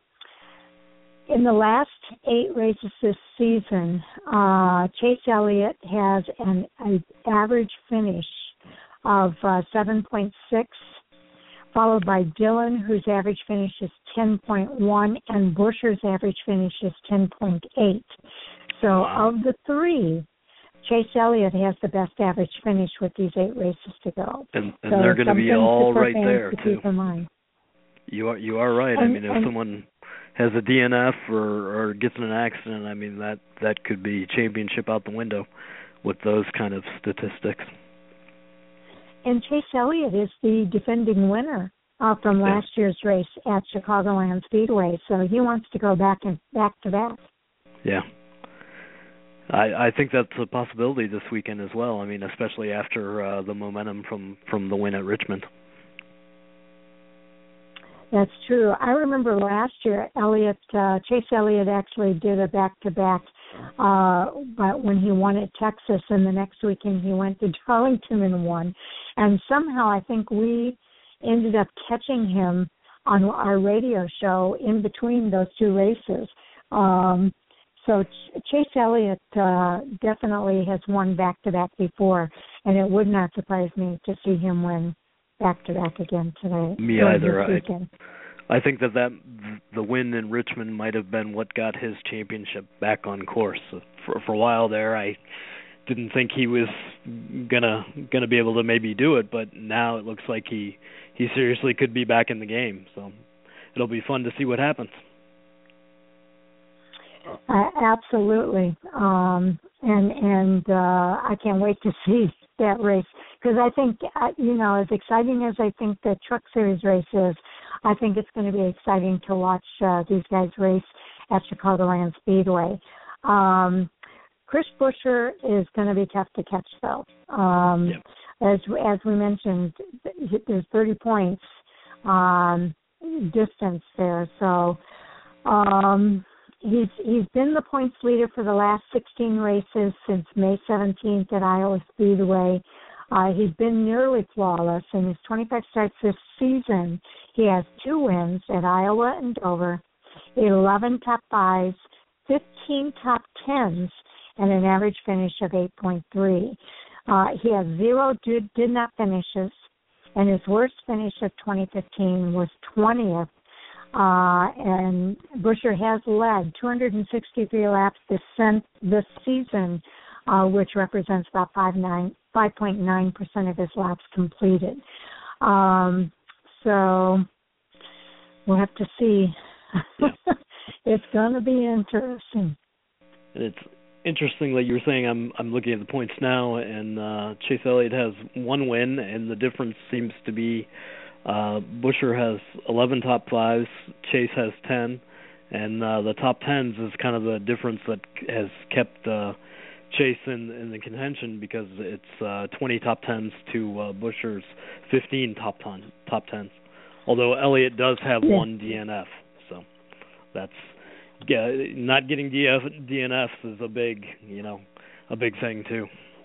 in the last eight races this season, uh, Chase Elliott has an, an average finish of uh, seven point six, followed by Dillon, whose average finish is ten point one, and Buescher's average finish is ten point eight. So wow. of the three, Chase Elliott has the best average finish with these eight races to go. And, and so they're going to be all right to there, to too. Keep in mind. You are, you are right. And, I mean, if and, someone has a D N F or, or gets in an accident, I mean, that, that could be championship out the window with those kind of statistics. And Chase Elliott is the defending winner uh, from yeah. last year's race at Chicagoland Speedway, so he wants to go back and back to back. Yeah. I, I think that's a possibility this weekend as well. I mean, especially after uh, the momentum from, from the win at Richmond. That's true. I remember last year, Elliott, uh, Chase Elliott actually did a back-to-back, uh, but when he won at Texas, and the next weekend he went to Darlington and won. And somehow I think we ended up catching him on our radio show in between those two races. Um, so Ch- Chase Elliott uh, definitely has won back-to-back before, and it would not surprise me to see him win back-to-back again today. Me either. I, I think that, that the win in Richmond might have been what got his championship back on course. For, for a while there, I didn't think he was gonna gonna be able to maybe do it, but now it looks like he he seriously could be back in the game. So it'll be fun to see what happens. Uh, absolutely, um, and and uh, I can't wait to see that race, because I think, uh, you know, as exciting as I think the Truck Series race is, I think it's going to be exciting to watch uh, these guys race at Chicagoland Speedway. Um, Chris Buescher is going to be tough to catch, though. Um, yep. As as we mentioned, there's thirty points um, distance there, so. Um, He's he's been the points leader for the last sixteen races since May seventeenth at Iowa Speedway. Uh, he's been nearly flawless in his twenty-five starts this season. He has two wins at Iowa and Dover, eleven top fives, fifteen top tens, and an average finish of eight point three. Uh, he has zero did, did not finishes, and his worst finish of twenty fifteen was twentieth. Uh, and Buescher has led two hundred sixty-three laps this, sen- this season, uh, which represents about five point nine percent of his laps completed. Um, so we'll have to see. It's going to be interesting. And it's interesting that you were saying, I'm I'm looking at the points now, and uh, Chase Elliott has one win, and the difference seems to be Uh, Buescher has eleven top fives, Chase has ten, and uh, the top tens is kind of the difference that has kept uh, Chase in, in the contention, because it's uh, twenty top tens to uh, Buescher's fifteen top ten, top tens. Although Elliott does have yeah. one D N F, so that's yeah, not getting D F, D N Fs is a big, you know, a big thing too.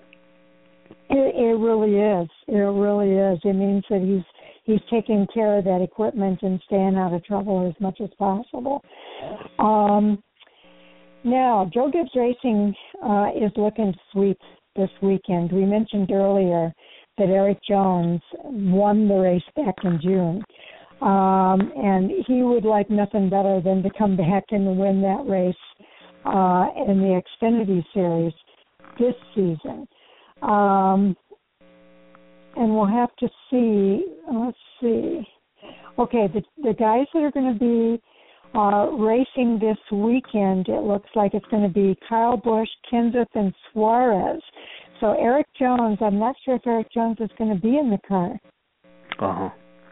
It, it really is. It really is. It means that he's he's taking care of that equipment and staying out of trouble as much as possible. Um, now, Joe Gibbs Racing uh, is looking to sweep this weekend. We mentioned earlier that Eric Jones won the race back in June, um, and he would like nothing better than to come back and win that race uh, in the Xfinity Series this season. Um, and we'll have to see, let's see. Okay, the, the guys that are going to be uh, racing this weekend, it looks like it's going to be Kyle Busch, Kenseth, and Suarez. So Eric Jones, I'm not sure if Eric Jones is going to be in the car. Uh-huh.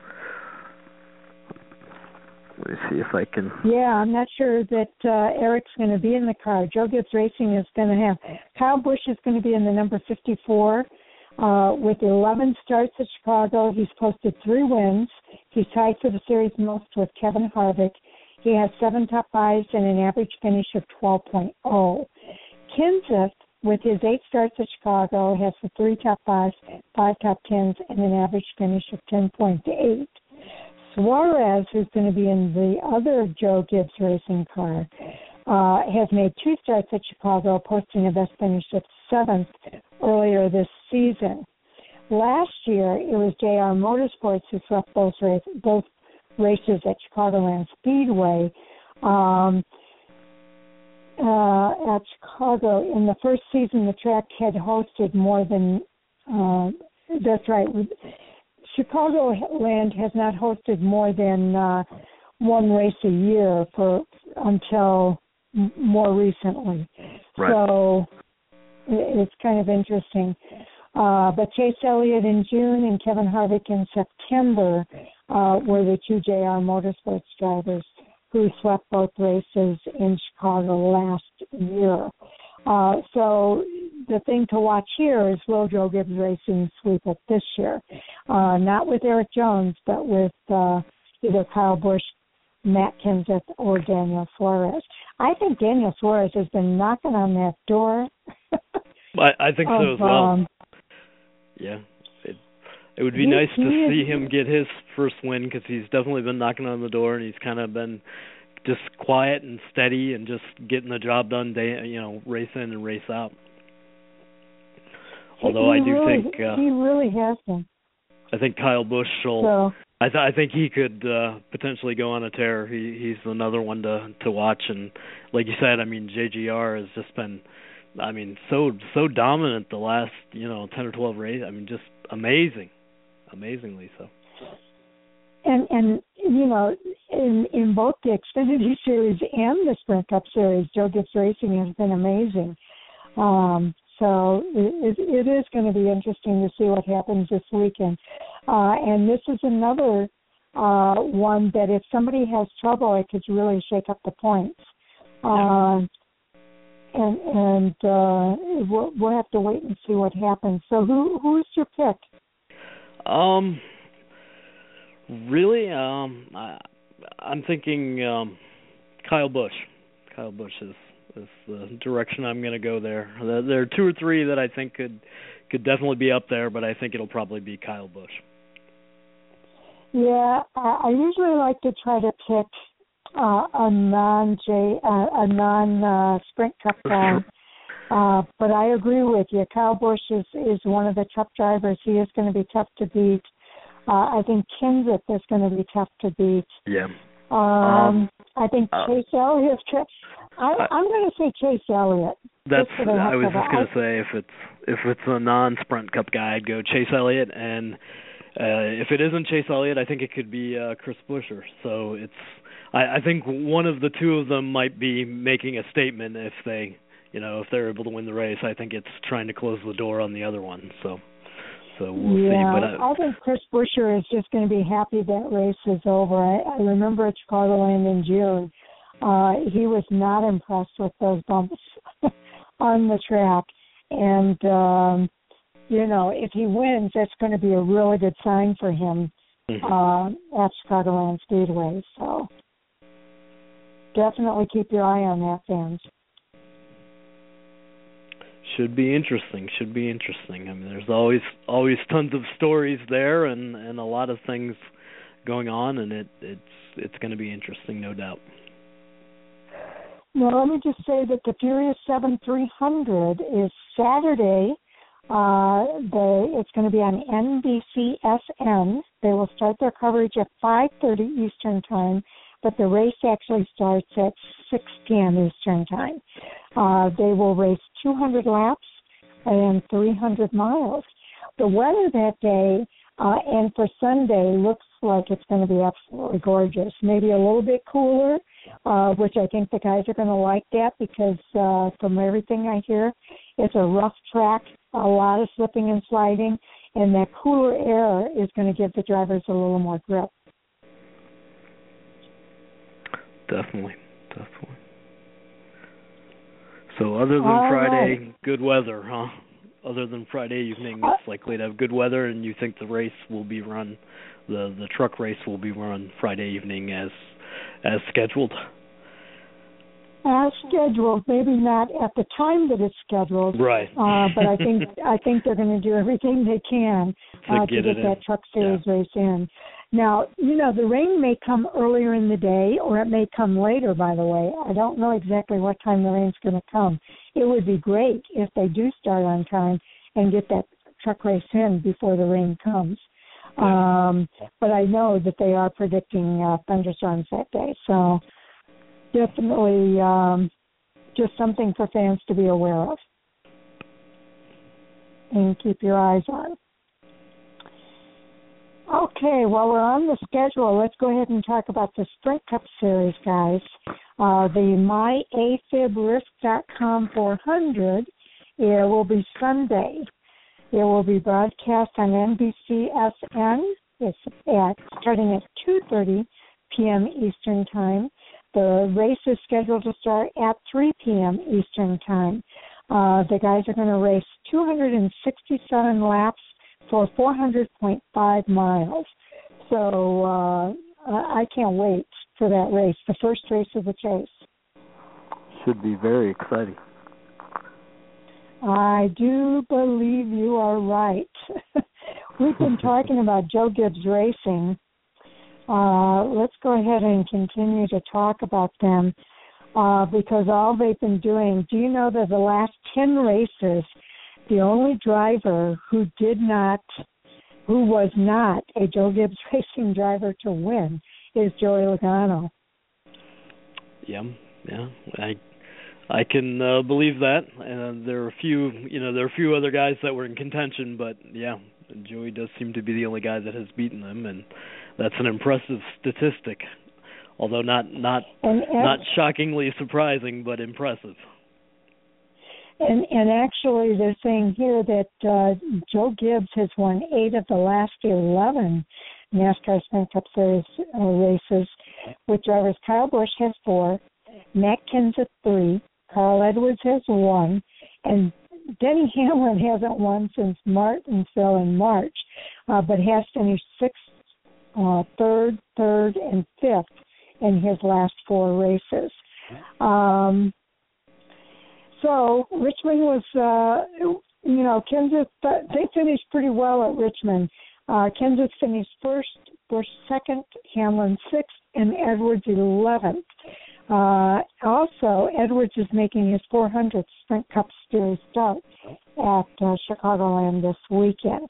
Let me see if I can... Yeah, I'm not sure that uh, Eric's going to be in the car. Joe Gibbs Racing is going to have... Kyle Busch is going to be in the number fifty-four. Uh, with eleven starts at Chicago, he's posted three wins. He's tied for the series most with Kevin Harvick. He has seven top fives and an average finish of twelve point oh. Kenseth, with his eight starts at Chicago, has the three top fives, five top tens, and an average finish of ten point eight. Suarez, who's going to be in the other Joe Gibbs Racing car, uh, has made two starts at Chicago, posting a best finish of seventh earlier this season. Last year, it was J R Motorsports who swept both, race, both races at Chicagoland Speedway. Um, uh, at Chicago, in the first season, the track had hosted more than, uh, that's right, Chicagoland has not hosted more than uh, one race a year for, until m- more recently. Right. So it, it's kind of interesting. Uh, but Chase Elliott in June and Kevin Harvick in September uh, were the two J R Motorsports drivers who swept both races in Chicago last year. Uh, so the thing to watch here is will Joe Gibbs Racing sweep it this year? Uh, not with Eric Jones, but with uh, either Kyle Busch, Matt Kenseth, or Daniel Suarez. I think Daniel Suarez has been knocking on that door. I, I think of, so as well. Um, yeah. It, it would be he, nice to he see is, him get his first win because he's definitely been knocking on the door, and he's kind of been just quiet and steady and just getting the job done, day, you know, race in and race out. Although he I do really, think uh, he really has been. I think Kyle Busch will. So, I, th- I think he could uh, potentially go on a tear. He he's another one to to watch, and like you said, I mean J G R has just been, I mean so so dominant the last you know ten or twelve races. I mean just amazing, amazingly so. And and you know in in both the Xfinity Series and the Sprint Cup Series, Joe Gibbs Racing has been amazing. Um, so it, it is going to be interesting to see what happens this weekend. Uh, and this is another uh, one that if somebody has trouble, it could really shake up the points. Uh, and and uh, we'll, we'll have to wait and see what happens. So who who's your pick? Um, really, um, I, I'm thinking um, Kyle Busch. Kyle Busch is. is the direction I'm going to go there. There are two or three that I think could could definitely be up there, but I think it'll probably be Kyle Busch. Yeah, I usually like to try to pick uh, a non-J, uh, a non-Sprint uh, Cup guy, uh, but I agree with you. Kyle Busch is, is one of the tough drivers. He is going to be tough to beat. Uh, I think Kenseth is going to be tough to beat. Yeah. Um, um, I think uh, Chase Elliott. I, I'm going to say Chase Elliott. That's. I was of just going to say if it's if it's a non-Sprint Cup guy, I'd go Chase Elliott, and uh, if it isn't Chase Elliott, I think it could be uh, Chris Buescher. So it's. I, I think one of the two of them might be making a statement if they, you know, if they're able to win the race. I think it's trying to close the door on the other one. So. So we'll yeah, see. But I, I think Chris Buescher is just going to be happy that race is over. I, I remember at Chicagoland in June, uh, he was not impressed with those bumps on the track. And, um, you know, if he wins, that's going to be a really good sign for him mm-hmm. uh, at Chicagoland Speedway. So definitely keep your eye on that, fans. Should be interesting. Should be interesting. I mean, there's always always tons of stories there, and, and a lot of things going on, and it it's it's going to be interesting, no doubt. Well, let me just say that the Furious seven three hundred is Saturday. Uh, they, it's going to be on N B C S N. They will start their coverage at five thirty Eastern Time, but the race actually starts at six p.m. Eastern Time. Uh, they will race two hundred laps and three hundred miles. The weather that day uh, and for Sunday looks like it's going to be absolutely gorgeous. Maybe a little bit cooler, uh, which I think the guys are going to like that because uh, from everything I hear, it's a rough track, a lot of slipping and sliding, and that cooler air is going to give the drivers a little more grip. Definitely, definitely. So other than All Friday, right. good weather, huh? Other than Friday evening, it's likely to have good weather, and you think the race will be run, the the truck race will be run Friday evening as as scheduled? As scheduled, maybe not at the time that it's scheduled, right? Uh, but I think I think they're going to do everything they can uh, to get, to get that in. truck series yeah. race in. Now, you know, the rain may come earlier in the day, or it may come later. By the way, I don't know exactly what time the rain's going to come. It would be great if they do start on time and get that truck race in before the rain comes. Um, but I know that they are predicting uh, thunderstorms that day, so definitely um, just something for fans to be aware of and keep your eyes on. Okay, while we're on the schedule, let's go ahead and talk about the Sprint Cup Series, guys. Uh, the my a fib risk dot com four hundred, it will be Sunday. It will be broadcast on N B C S N. It's at starting at two thirty p.m. Eastern Time. The race is scheduled to start at three p.m. Eastern Time. Uh, the guys are going to race two hundred sixty-seven laps for four hundred point five miles. So uh, I can't wait for that race, the first race of the chase. Should be very exciting. I do believe you are right. We've been talking about Joe Gibbs Racing. Uh, let's go ahead and continue to talk about them uh, because all they've been doing, do you know that the last ten races, the only driver who did not, who was not a Joe Gibbs Racing driver to win is Joey Logano. Yeah, yeah, I I can uh, believe that. And uh, there are a few, you know, there are a few other guys that were in contention, but yeah, Joey does seem to be the only guy that has beaten them, and that's an impressive statistic. Although not not and, and, not shockingly surprising, but impressive. And and actually, they're saying here that uh, Joe Gibbs has won eight of the last eleven NASCAR Sprint Cup Series uh, races, with drivers Kyle Busch has four, Matt Kenseth three, Carl Edwards has one, and Denny Hamlin hasn't won since Martinsville in March, uh, but has finished sixth, uh, third, third, and fifth in his last four races. Um, so Richmond was, uh, you know, Kenseth, they finished pretty well at Richmond. Uh, Kenseth finished first, Busch second, Hamlin sixth, and Edwards eleventh. Uh, also, Edwards is making his four hundredth Sprint Cup Series start at uh, Chicagoland this weekend.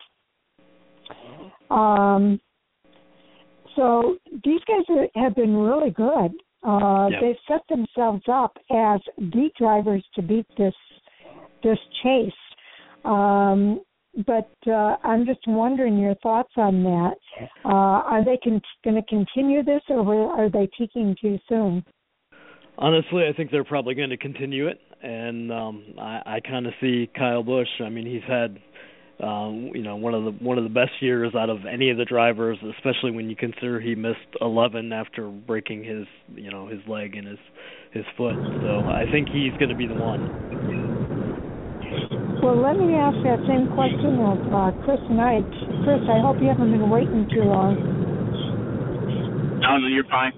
Um, so these guys are, have been really good. Uh, yep. They've set themselves up as the drivers to beat this this chase. Um, but uh, I'm just wondering your thoughts on that. Uh, are they con- going to continue this, or are they peaking too soon? Honestly, I think they're probably going to continue it, and um, I, I kind of see Kyle Busch. I mean, he's had, um, you know, one of the one of the best years out of any of the drivers, especially when you consider he missed eleven after breaking his, you know, his leg and his his foot. So I think he's going to be the one. Well, let me ask that same question of uh, Chris Knight. Chris, I hope you haven't been waiting too long. No, no, you're fine.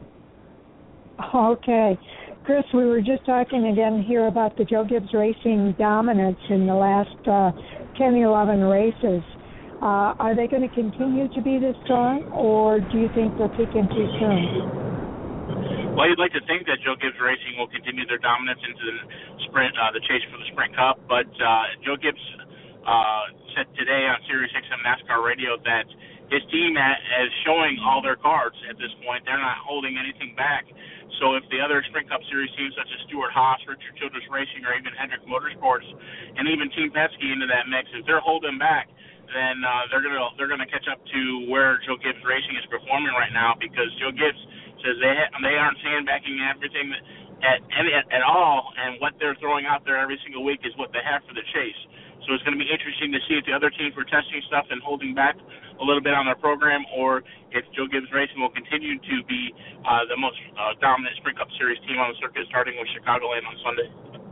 Okay. Chris, we were just talking again here about the Joe Gibbs Racing dominance in the last uh, ten, eleven races. Uh, are they going to continue to be this strong, or do you think they're peaking too soon? Well, you'd like to think that Joe Gibbs Racing will continue their dominance into the sprint, uh, the chase for the Sprint Cup, but uh, Joe Gibbs uh, said today on Sirius X M NASCAR Radio that his team is showing all their cards at this point. They're not holding anything back. So if the other Sprint Cup Series teams such as Stuart Haas, Richard Childress Racing, or even Hendrick Motorsports, and even Team Penske into that mix, if they're holding back, then uh, they're gonna they're gonna catch up to where Joe Gibbs Racing is performing right now, because Joe Gibbs says they ha- they aren't sandbagging everything at, at at all, and what they're throwing out there every single week is what they have for the chase. So it's going to be interesting to see if the other teams were testing stuff and holding back a little bit on their program, or if Joe Gibbs Racing will continue to be uh, the most uh, dominant Sprint Cup Series team on the circuit, starting with Chicagoland on Sunday.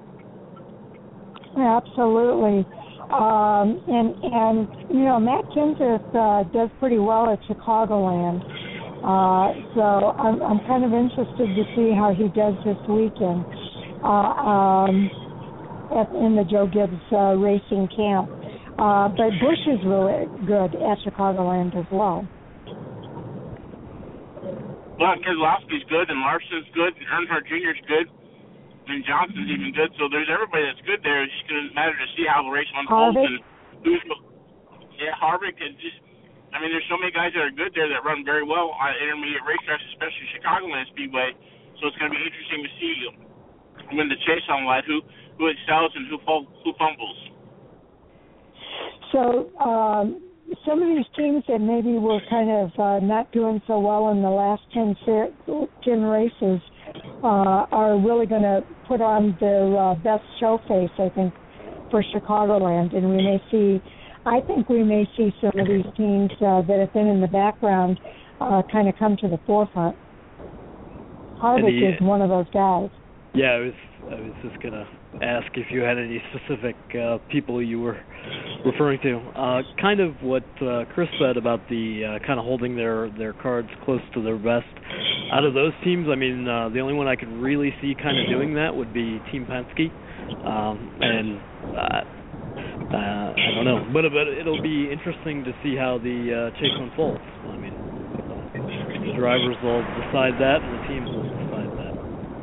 Absolutely. Um, and, and, you know, Matt Kenseth uh, does pretty well at Chicagoland. Uh, so I'm, I'm kind of interested to see how he does this weekend. Uh, um, At, in the Joe Gibbs uh, Racing camp. Uh, but Busch is really good at Chicagoland as well. Well, Keselowski's good, and Larson's good, and Earnhardt Junior's good, and Johnson's even good. So there's everybody that's good there. It's just going to matter to see how the race unfolds. Harvick. And who's, yeah, Harvick. And just, I mean, there's so many guys that are good there that run very well on intermediate racetracks, especially Chicagoland Speedway. So it's going to be interesting to see when the chase on light who. who excels and who who fumbles. So um, some of these teams that maybe were kind of uh, not doing so well in the last ten, ten races, uh, are really going to put on their uh, best show face, I think, for Chicagoland. And we may see, I think we may see some of these teams uh, that have been in the background uh, kind of come to the forefront. Harvick the, is one of those guys. Yeah, I was, I was just going to ask if you had any specific uh, people you were referring to. Uh, kind of what uh, Chris said about the uh, kind of holding their, their cards close to their vest. Out of those teams, I mean, uh, the only one I could really see kind of doing that would be Team Penske. Um, and uh, uh, I don't know. But, but it'll be interesting to see how the uh, chase unfolds. I mean, the drivers will decide that and the teams will decide that.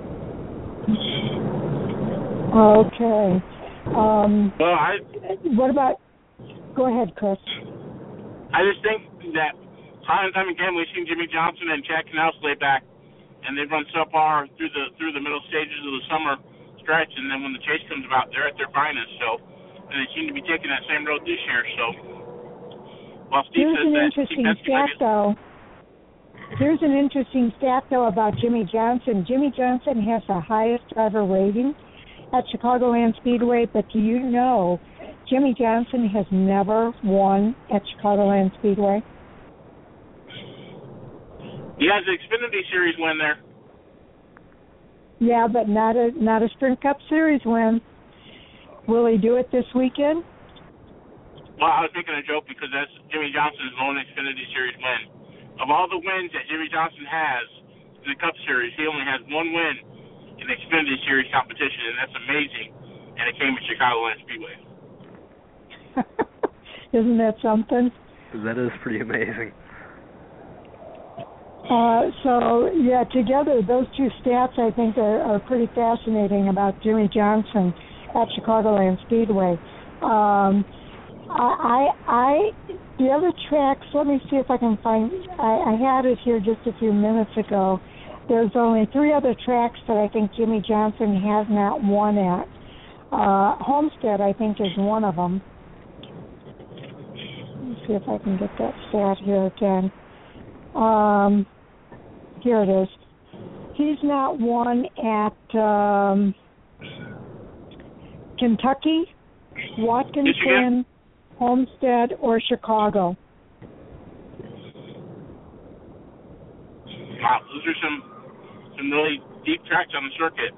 Okay. Um, well, I. What about? Go ahead, Chris. I just think that time and time again we've seen Jimmy Johnson and Jack Knaus lay back, and they've run subpar through the through the middle stages of the summer stretch, and then when the chase comes about, they're at their finest. So, and they seem to be taking that same road this year. So, while Steve Here's says an that interesting Steve stat, though. Here's an interesting stat, though, about Jimmy Johnson. Jimmy Johnson has the highest driver rating at Chicagoland Speedway, but do you know Jimmy Johnson has never won at Chicagoland Speedway? He has the Xfinity Series win there. Yeah, but not a not a Sprint Cup Series win. Will he do it this weekend? Well, I was making a joke because that's Jimmy Johnson's own Xfinity Series win. Of all the wins that Jimmy Johnson has in the Cup Series, he only has one win in the Xfinity Series competition, and that's amazing. And it came at Chicagoland Speedway. Isn't that something? That is pretty amazing. Uh, so, yeah, together, those two stats, I think, are, are pretty fascinating about Jimmy Johnson at Chicagoland Speedway. Um, I, I, the other tracks, let me see if I can find, I, I had it here just a few minutes ago. There's only three other tracks that I think Jimmy Johnson has not won at. Uh, Homestead, I think, is one of them. Let me see if I can get that stat here again. Um, here it is. He's not won at um, Kentucky, Watkinson, Homestead, or Chicago. Wow, those are some some really deep tracks on the circuit.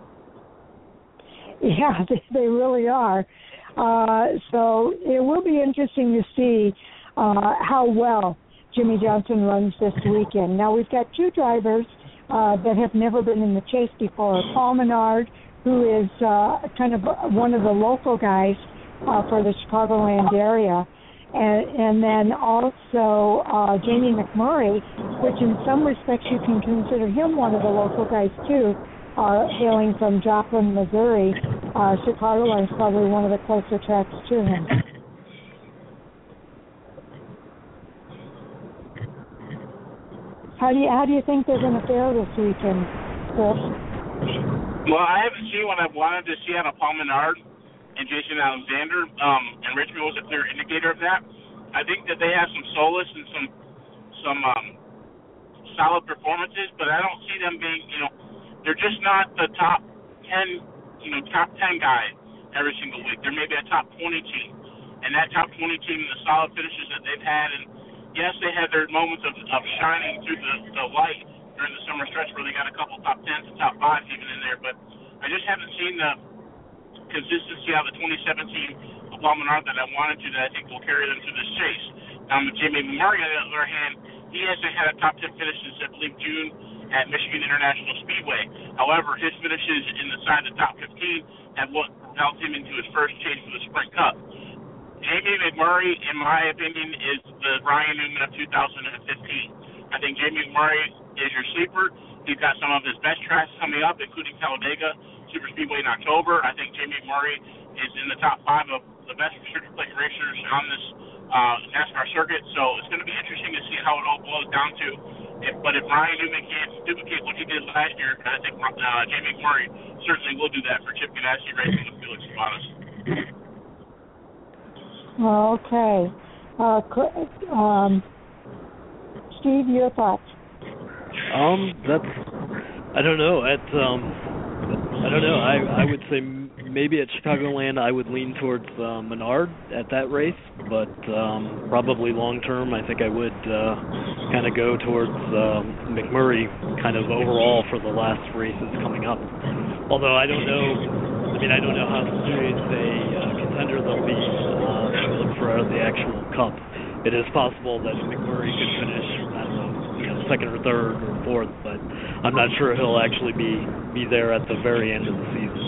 Yeah, they, they really are. Uh, so it will be interesting to see uh, how well Jimmy Johnson runs this weekend. Now, we've got two drivers uh, that have never been in the chase before. Paul Menard, who is uh, kind of one of the local guys uh, for the Chicagoland area, and, and then also uh, Jamie McMurray, which in some respects you can consider him one of the local guys too, uh, hailing from Joplin, Missouri. Uh, Chicagoland is probably one of the closer tracks to him. How do you how do you think they're going to fare this weekend, Chris? Well, I haven't seen what I've wanted to see out of Paul Menard and Jason Alexander, um, and Richmond was a clear indicator of that. I think that they have some solace and some some um, solid performances, but I don't see them being, you know, they're just not the top ten, you know, top ten guy every single week. They're maybe a top twenty team, and that top twenty team, the solid finishes that they've had, and yes, they had their moments of, of shining through the, the light during the summer stretch where they got a couple top tens and top fives even in there, but I just haven't seen the consistency out of the twenty seventeen of Paul Menard that I wanted to, that I think will carry them through this chase. Um, Jamie McMurray, on the other hand, he hasn't had a top ten finish since, I believe, June at Michigan International Speedway. However, his finishes inside the top fifteen have what propelled him into his first chase for the Sprint Cup. Jamie McMurray, in my opinion, is the Ryan Newman of two thousand fifteen. I think Jamie McMurray is your sleeper. He's got some of his best tracks coming up, including Talladega Super Speedway in October. I think Jamie McMurray is in the top five of the best restricted plate racers on this uh, NASCAR circuit. So it's going to be interesting to see how it all boils down to. If, but if Ryan Newman can't duplicate what he did last year, I think uh, Jamie McMurray certainly will do that for Chip Ganassi Racing with Felix Sabates. Okay. Uh, um, Steve, your thoughts? Um, that's I don't know. At um, I don't know. I I would say maybe at Chicagoland I would lean towards uh, Menard at that race, but um, probably long term I think I would uh, kind of go towards um, McMurray kind of overall for the last races coming up. Although I don't know. I mean I don't know how serious a uh, contender they'll be uh, if we look for the actual Cup. It is possible that McMurray could finish, I don't know, you know, second or third or fourth, but I'm not sure he'll actually be, be there at the very end of the season.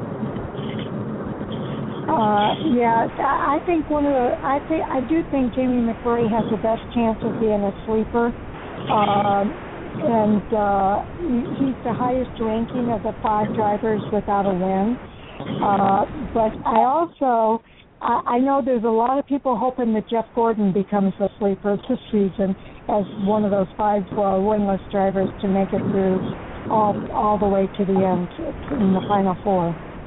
Uh, yeah, I think one of the, I think I do think Jamie McMurray has the best chance of being a sleeper, um, and uh, he's the highest ranking of the five drivers without a win. Uh, but I also. I know there's a lot of people hoping that Jeff Gordon becomes the sleeper this season as one of those five uh, winless drivers to make it through all all the way to the end in the final four.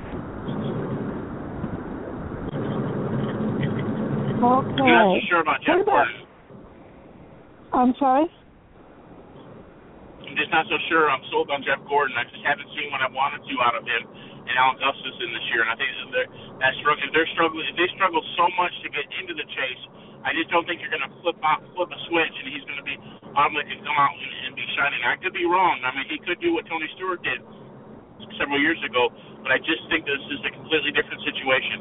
Okay. I'm not so sure about Jeff about, Gordon. I'm sorry? I'm just not so sure I'm sold on Jeff Gordon. I just haven't seen what I wanted to out of him and Alan Gustafson this year, and I think that they're, that struggle, if they're struggling, if they struggle so much to get into the chase, I just don't think you're going to flip out, flip a switch and he's going to be automatically come out and, and be shining. I could be wrong. I mean, he could do what Tony Stewart did several years ago, but I just think this is a completely different situation.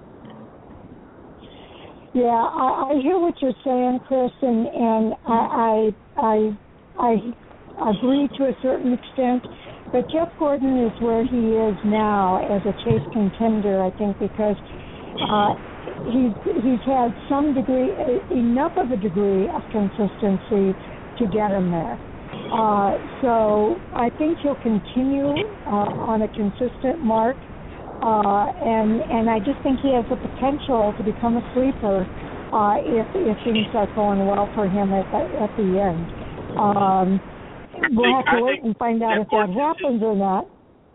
Yeah, I, I hear what you're saying, Chris, and, and I, I I I agree to a certain extent. But Jeff Gordon is where he is now as a chase contender, I think, because uh, he's he's had some degree, enough of a degree of consistency to get him there. Uh, so I think he'll continue uh, on a consistent mark, uh, and and I just think he has the potential to become a sleeper uh, if if things start going well for him at the, at the end. Um, We'll have to wait and find out if that happens or not.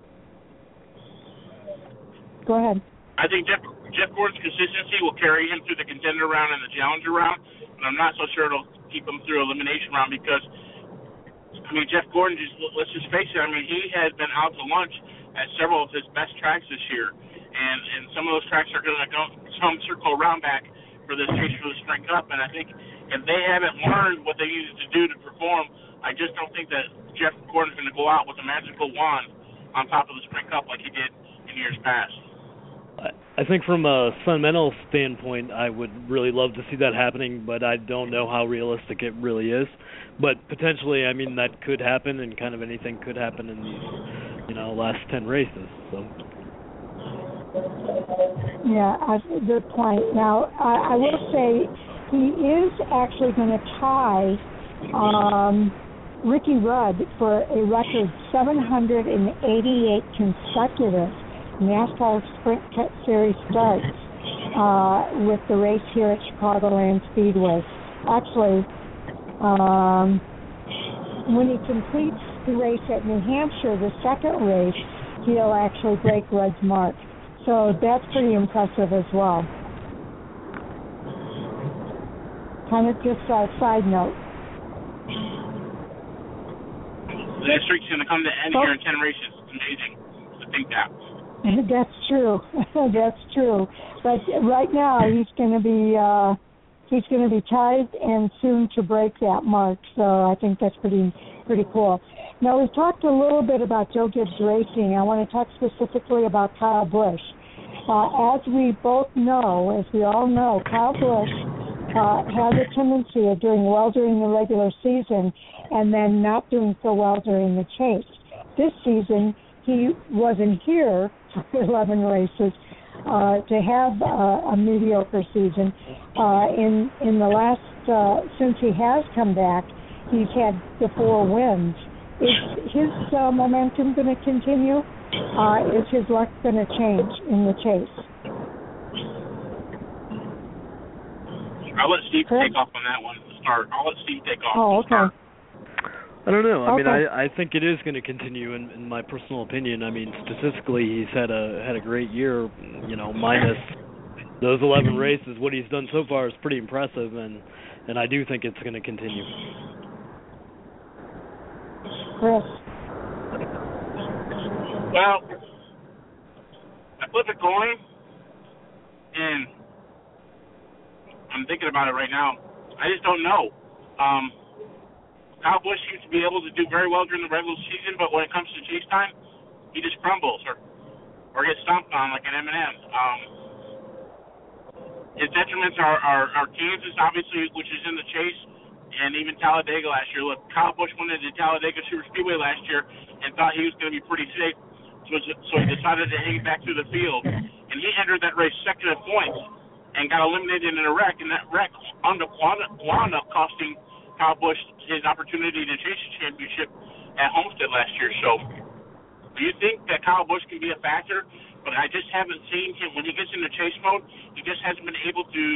Go ahead. I think Jeff, Jeff Gordon's consistency will carry him through the contender round and the challenger round, but I'm not so sure it'll keep him through elimination round because, I mean, Jeff Gordon, just let's just face it, I mean, he has been out to lunch at several of his best tracks this year, and, and some of those tracks are going to go some circle around back for this chase for the Sprint Cup, and I think if they haven't learned what they needed to do to perform, I just don't think that Jeff Gordon's going to go out with a magical wand on top of the Sprint Cup like he did in years past. I think from a fundamental standpoint, I would really love to see that happening, but I don't know how realistic it really is. But potentially, I mean, that could happen, and kind of anything could happen in these, you know, last ten races. So. Yeah, good point. Now, I, I will say he is actually going to tie um, Ricky Rudd for a record seven hundred eighty-eight consecutive NASCAR Sprint Cup Series starts uh, with the race here at Chicagoland Speedway. Actually, um, when he completes the race at New Hampshire, the second race, he'll actually break Rudd's mark. So that's pretty impressive as well. Kind of just a side note. That streak's going to come to end here in ten races. It's amazing to think that. That's true. That's true. But right now he's going to be uh, he's going to be tied and soon to break that mark. So I think that's pretty pretty cool. Now we've talked a little bit about Joe Gibbs Racing. I want to talk specifically about Kyle Busch. Uh, as we both know, as we all know, Kyle Busch uh, has a tendency of doing well during the regular season and then not doing so well during the chase. This season, he wasn't here for eleven races uh, to have uh, a mediocre season. Uh, in in the last, uh, since he has come back, he's had the four wins. Is his uh, momentum going to continue? Uh, is his luck going to change in the chase? I'll let Steve Chris? take off on that one to start. I'll let Steve take off. Oh, okay. I don't know. I okay. mean, I, I think it is going to continue. In, in my personal opinion, I mean, statistically, he's had a had a great year. You know, minus those eleven races, what he's done so far is pretty impressive, and and I do think it's going to continue. Chris. Well, I flipped a coin, and I'm thinking about it right now. I just don't know. Um, Kyle Busch seems to be able to do very well during the regular season, but when it comes to chase time, he just crumbles or or gets stomped on like an M and M. Um, his detriments are, are, are Kansas, obviously, which is in the chase, and even Talladega last year. Look, Kyle Busch went into Talladega Super Speedway last year and thought he was going to be pretty safe, so, so he decided to hang back through the field. And he entered that race second at points and got eliminated in a wreck, and that wreck wound up, wound up costing Kyle Busch his opportunity to chase the championship at Homestead last year. So do you think that Kyle Busch can be a factor? But I just haven't seen him. When he gets into chase mode, he just hasn't been able to,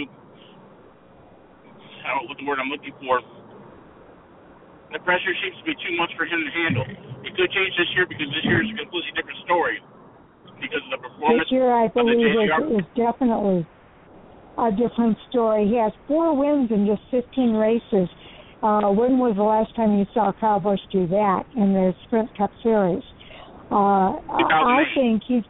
I don't know what the word I'm looking for. The pressure seems to be too much for him to handle. It could change this year because this year is a completely different story because of the performance. This year, I believe, is, is definitely a different story. He has four wins in just fifteen races. Uh, when was the last time you saw Kyle Busch do that in the Sprint Cup Series? Uh, I think he's,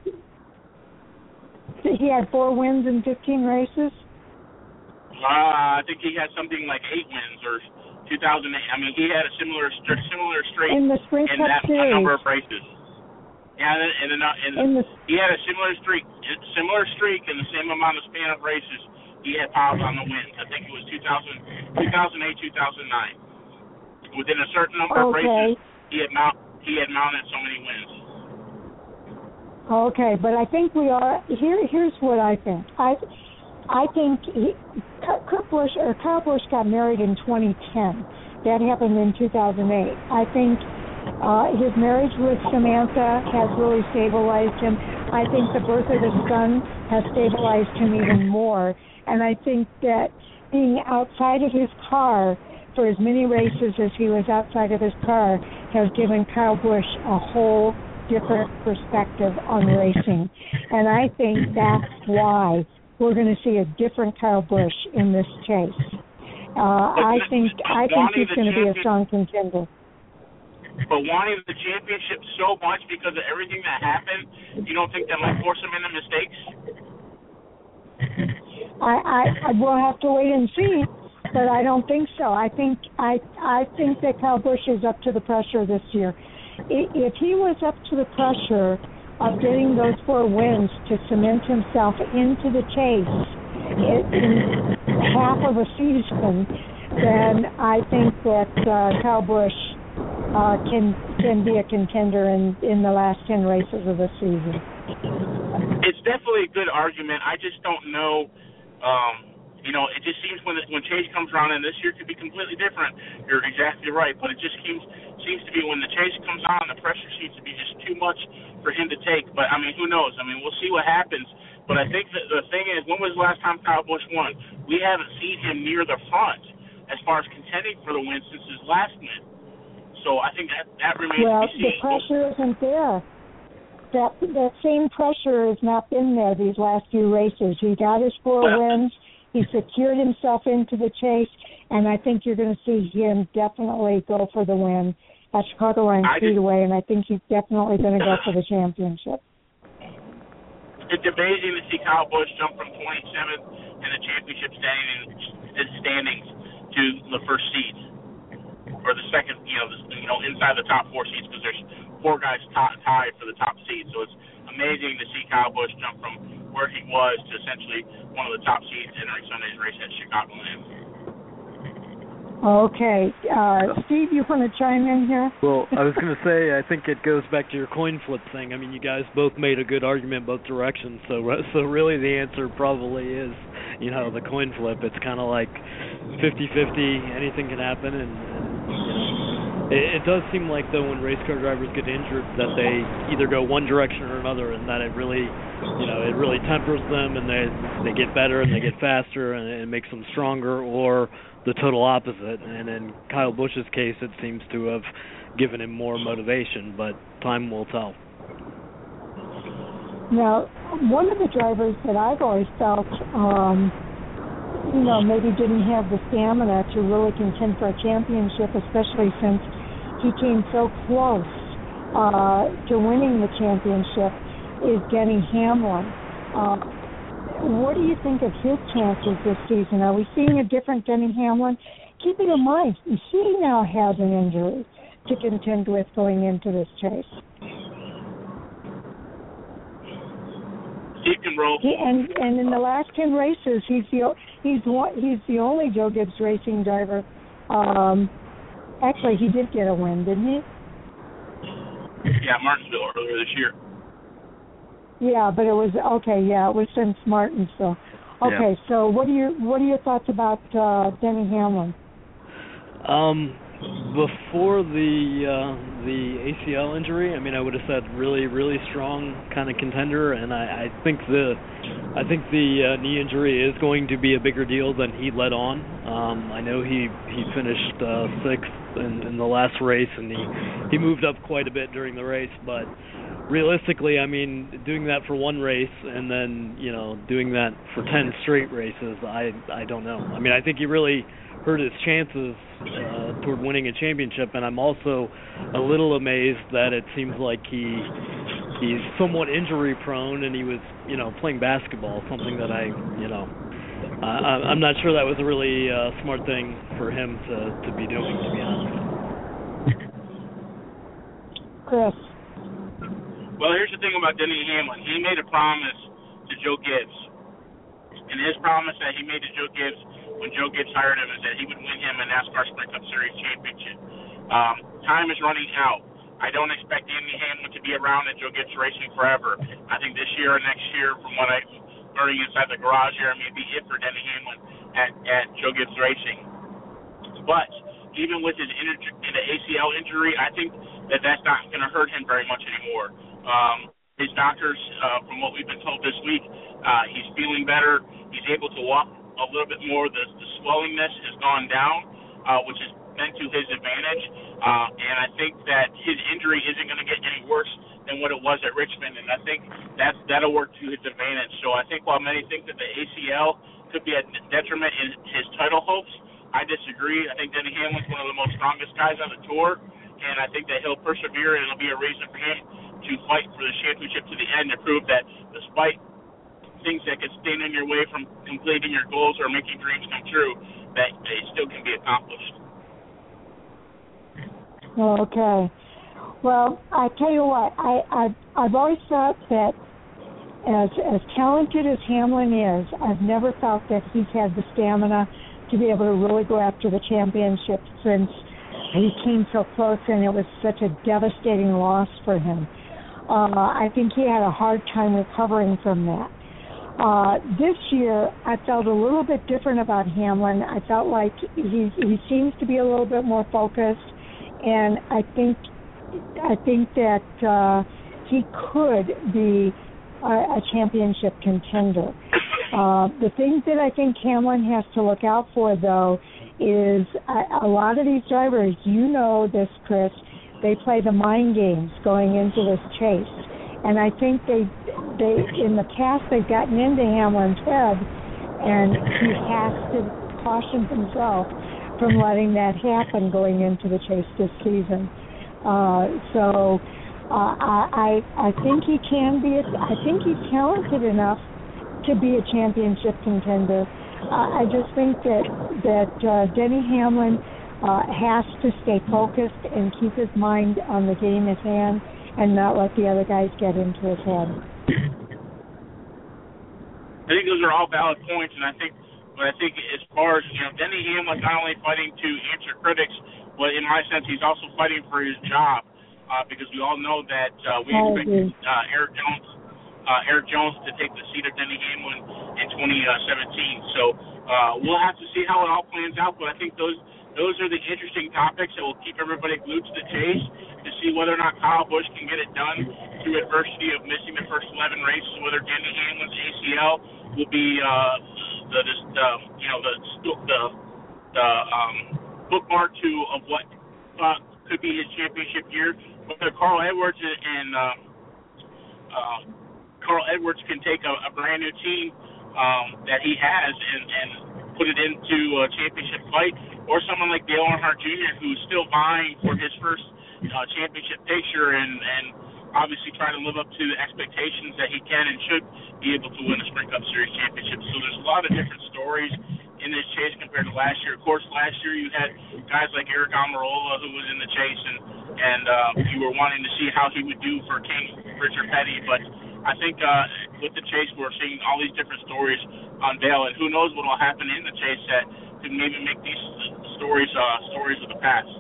he had four wins in fifteen races. Uh, I think he had something like eight wins or two thousand eight. I mean, he had a similar similar streak in the Sprint in Cup that Series. number of races. Yeah, and, and, and in the, he had a similar streak, similar streak in the same amount of span of races. He had piles on the wins. I think it was two thousand, two thousand eight, two thousand nine. Within a certain number of okay. races, he had mount, he had mounted so many wins. Okay, but I think we are here. Here's what I think. I I think he, Kurt Busch or Kyle Busch got married in twenty ten. That happened in two thousand eight. I think uh, his marriage with Samantha has really stabilized him. I think the birth of his son has stabilized him even more. And I think that being outside of his car for as many races as he was outside of his car has given Kyle Busch a whole different perspective on racing. And I think that's why we're going to see a different Kyle Busch in this chase. Uh, I think I think he's going to be a strong contender. But wanting the championship so much because of everything that happened, you don't think that might force him into mistakes? I, I, I will have to wait and see, but I don't think so. I think I I think that Kyle Busch is up to the pressure this year. If he was up to the pressure of getting those four wins to cement himself into the chase in half of a season, then I think that uh, Kyle Busch uh, can can be a contender in, in the last ten races of the season. It's definitely a good argument. I just don't know. Um, you know, it just seems when when Chase comes around, and this year could be completely different. You're exactly right, but it just seems seems to be when the chase comes on, the pressure seems to be just too much for him to take. But I mean, who knows? I mean, we'll see what happens. But I think that the thing is, when was the last time Kyle Busch won? We haven't seen him near the front as far as contending for the win since his last win. So I think that that remains well, to be seen. Well, the pressure isn't there. That that same pressure has not been there these last few races. He got his four well, wins. He secured himself into the chase, and I think you're going to see him definitely go for the win at Chicagoland Speedway, and I think he's definitely going to go for the championship. It's amazing to see Kyle Busch jump from twenty-seventh in the championship standings, standings to the first seat, or the second, you know, the, you know, inside the top four seats, because there's four guys t- tied for the top seat. So it's amazing to see Kyle Busch jump from where he was to essentially one of the top seeds entering Sunday's race at Chicagoland. Okay. Uh, Steve, you want to chime in here? Well, I was going to say, I think it goes back to your coin flip thing. I mean, you guys both made a good argument both directions. So so really the answer probably is, you know, the coin flip. It's kind of like fifty-fifty. Anything can happen. And, and you know, it, it does seem like, though, when race car drivers get injured, that they either go one direction or another, and that it really, you know, it really tempers them, and they they get better and they get faster, and it makes them stronger, or the total opposite. And in Kyle Busch's case, it seems to have given him more motivation, but time will tell. Now, one of the drivers that I've always felt, um, you know, maybe didn't have the stamina to really contend for a championship, especially since he came so close uh, to winning the championship is Denny Hamlin. Uh, what do you think of his chances this season? Are we seeing a different Denny Hamlin? Keeping in mind, he now has an injury to contend with going into this chase. He can roll. He, and and in the last ten races, he's the he's one, he's the only Joe Gibbs Racing driver. Um, actually, he did get a win, didn't he? Yeah, Martinsville earlier this year. Yeah, but it was okay. Yeah, it was since Martinsville. Okay, yeah. So what are your what are your thoughts about uh, Denny Hamlin? Um, before the uh, the A C L injury, I mean, I would have said really, really strong kind of contender, and I, I think the I think the uh, knee injury is going to be a bigger deal than he let on. Um, I know he he finished uh, sixth in, in the last race, and he he moved up quite a bit during the race, but realistically, I mean, doing that for one race and then, you know, doing that for ten straight races, I I don't know. I mean, I think he really hurt his chances uh, toward winning a championship, and I'm also a little amazed that it seems like he he's somewhat injury prone, and he was, you know, playing basketball, something that I, you know, uh, I'm not sure that was a really uh, smart thing for him to, to be doing, to be honest. Chris. Well, here's the thing about Denny Hamlin. He made a promise to Joe Gibbs. And his promise that he made to Joe Gibbs when Joe Gibbs hired him is that he would win him a NASCAR Sprint Cup Series championship. Um, time is running out. I don't expect Denny Hamlin to be around at Joe Gibbs Racing forever. I think this year or next year, from what I'm learning inside the garage here, may be it for Denny Hamlin at, at Joe Gibbs Racing. But even with his inter- the A C L injury, I think that that's not going to hurt him very much anymore. Um, his doctors, uh, from what we've been told this week, uh, he's feeling better. He's able to walk a little bit more. The, the swellingness has gone down, uh, which has been to his advantage. Uh, and I think that his injury isn't going to get any worse than what it was at Richmond. And I think that's, that'll work to his advantage. So I think while many think that the A C L could be a detriment in his title hopes, I disagree. I think Denny Hamlin's one of the most strongest guys on the tour. And I think that he'll persevere, and it'll be a reason for him to fight for the championship to the end, to prove that despite things that could stand in your way from completing your goals or making dreams come true, that they still can be accomplished. Okay. Well, I tell you what, I, I've, I've always thought that as as talented as Hamlin is, I've never felt that he's had the stamina to be able to really go after the championship since he came so close, and it was such a devastating loss for him. Uh, I think he had a hard time recovering from that. Uh, this year, I felt a little bit different about Hamlin. I felt like he he seems to be a little bit more focused, and I think I think that uh, he could be a, a championship contender. Uh, the things that I think Hamlin has to look out for, though, is a, a lot of these drivers, you know this, Chris, they play the mind games going into this chase. And I think they, they in the past, they've gotten into Hamlin's head, and he has to caution himself from letting that happen going into the chase this season. Uh, so uh, I, I, I think he can be, a, I think he's talented enough to be a championship contender. Uh, I just think that that uh, Denny Hamlin uh, has to stay focused and keep his mind on the game at hand and not let the other guys get into his head. I think those are all valid points, and I think, but I think as far as, you know, Denny Hamlin's not only fighting to answer critics, but in my sense, he's also fighting for his job, uh, because we all know that uh, we expect uh, Eric Jones, uh, Eric Jones to take the seat of Denny Hamlin in twenty seventeen. So uh, we'll have to see how it all plans out, but I think those those are the interesting topics that will keep everybody glued to the chase to see whether or not Kyle Busch can get it done through adversity of missing the first eleven races, whether Denny Hamlin's A C L will be uh, the, the you know the the, the um, bookmark to of what uh, could be his championship year, whether Carl Edwards and uh, uh, Carl Edwards can take a, a brand new team um, that he has and, and put it into a championship fight, or someone like Dale Earnhardt Junior who's still vying for his first uh, championship picture and, and obviously trying to live up to the expectations that he can and should be able to win a Sprint Cup Series championship. So there's a lot of different stories in this chase compared to last year. Of course, last year you had guys like Eric Almirola who was in the chase, and and uh, you were wanting to see how he would do for King Richard Petty. But I think uh, with the chase, we're seeing all these different stories unveil, and who knows what will happen in the chase that could maybe make these stories uh, stories of the past.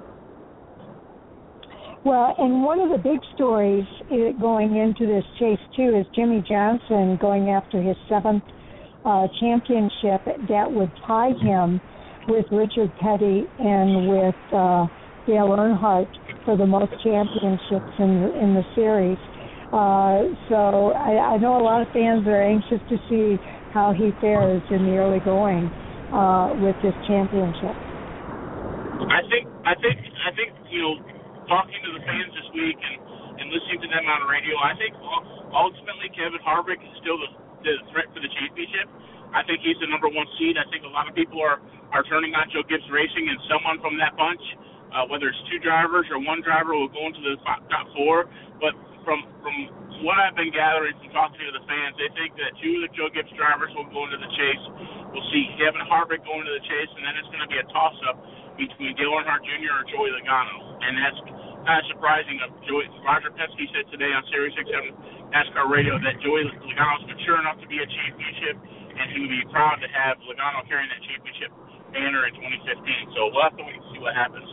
Well, and one of the big stories going into this chase, too, is Jimmy Johnson going after his seventh uh, championship that would tie him with Richard Petty and with uh, Dale Earnhardt for the most championships in, in the series. Uh, so I, I know a lot of fans are anxious to see how he fares in the early going uh, with this championship. I think, I think, I think, you know, talking to the fans this week and, and listening to them on the radio, I think ultimately Kevin Harvick is still the, the threat for the championship. I think he's the number one seed. I think a lot of people are, are turning on Joe Gibbs Racing, and someone from that bunch, uh, whether it's two drivers or one driver, will go into the top four. But from from what I've been gathering from talking to the fans, they think that two of the Joe Gibbs drivers will go into the chase. We'll see Kevin Harvick go into the chase, and then it's going to be a toss-up between Dale Earnhardt Junior or Joey Logano. And that's kind of surprising. Joey, Roger Penske said today on Series six seven NASCAR Radio that Joey Logano is mature enough to be a championship, and he would be proud to have Logano carrying that championship banner in twenty fifteen. So we'll have to wait and see what happens.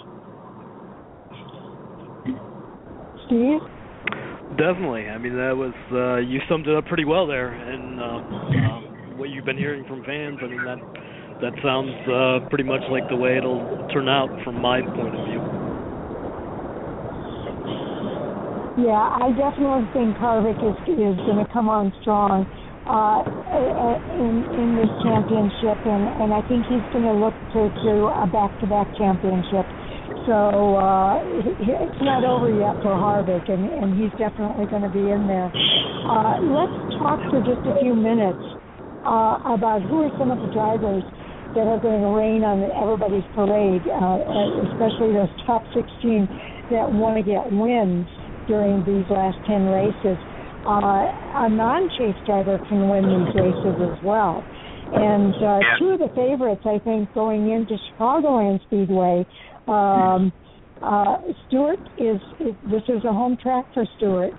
Steve? Definitely. I mean, that was uh, you summed it up pretty well there, and uh, um, what you've been hearing from fans. I mean, that that sounds uh, pretty much like the way it'll turn out from my point of view. Yeah, I definitely think Harvick is is going to come on strong uh, in in this championship, and, and I think he's going to look to to a back-to-back championship. So uh, it's not over yet for Harvick, and, and he's definitely going to be in there. Uh, let's talk for just a few minutes uh, about who are some of the drivers that are going to rain on everybody's parade, uh, especially those top sixteen that want to get wins during these last ten races. Uh, a non-chase driver can win these races as well. And uh, two of the favorites, I think, going into Chicagoland Speedway, Um, uh, Stewart is, is, this is a home track for Stewart.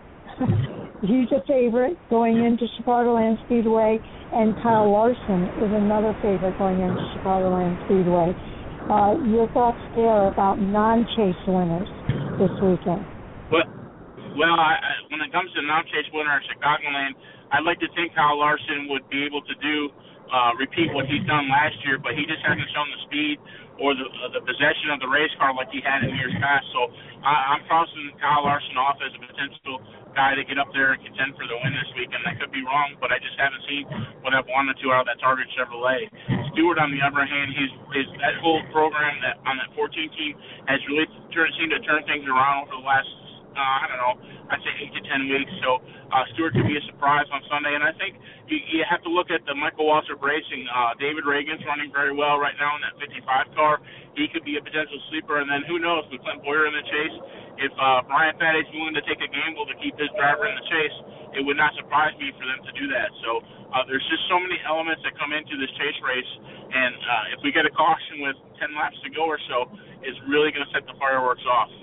He's a favorite going into Chicagoland Speedway, and Kyle Larson is another favorite going into Chicagoland Speedway. Uh, your thoughts there about non-chase winners this weekend? Well, well I, I, when it comes to non-chase winner in Chicagoland, I'd like to think Kyle Larson would be able to do uh, repeat what he's done last year, but he just hasn't shown the speed or the uh, the possession of the race car like he had in years past. So I, I'm crossing Kyle Larson off as a potential guy to get up there and contend for the win this week, and I could be wrong, but I just haven't seen what I've wanted to out of that Target Chevrolet. Stewart, on the other hand, he's, his that whole program that on that fourteen team has really turned, seemed to turn things around over the last, uh, I don't know, I'd say eight to ten weeks. So uh, Stewart could be a surprise on Sunday, and I think you, you have to look at the Michael Waltrip Racing. Uh, David Reagan's running very well right now in that fifty-five car. He could be a potential sleeper, and then who knows, with Clint Boyer in the chase, if uh, Brian Patty's willing to take a gamble to keep his driver in the chase, it would not surprise me for them to do that. So uh, there's just so many elements that come into this chase race, and uh, if we get a caution with ten laps to go or so, it's really going to set the fireworks off.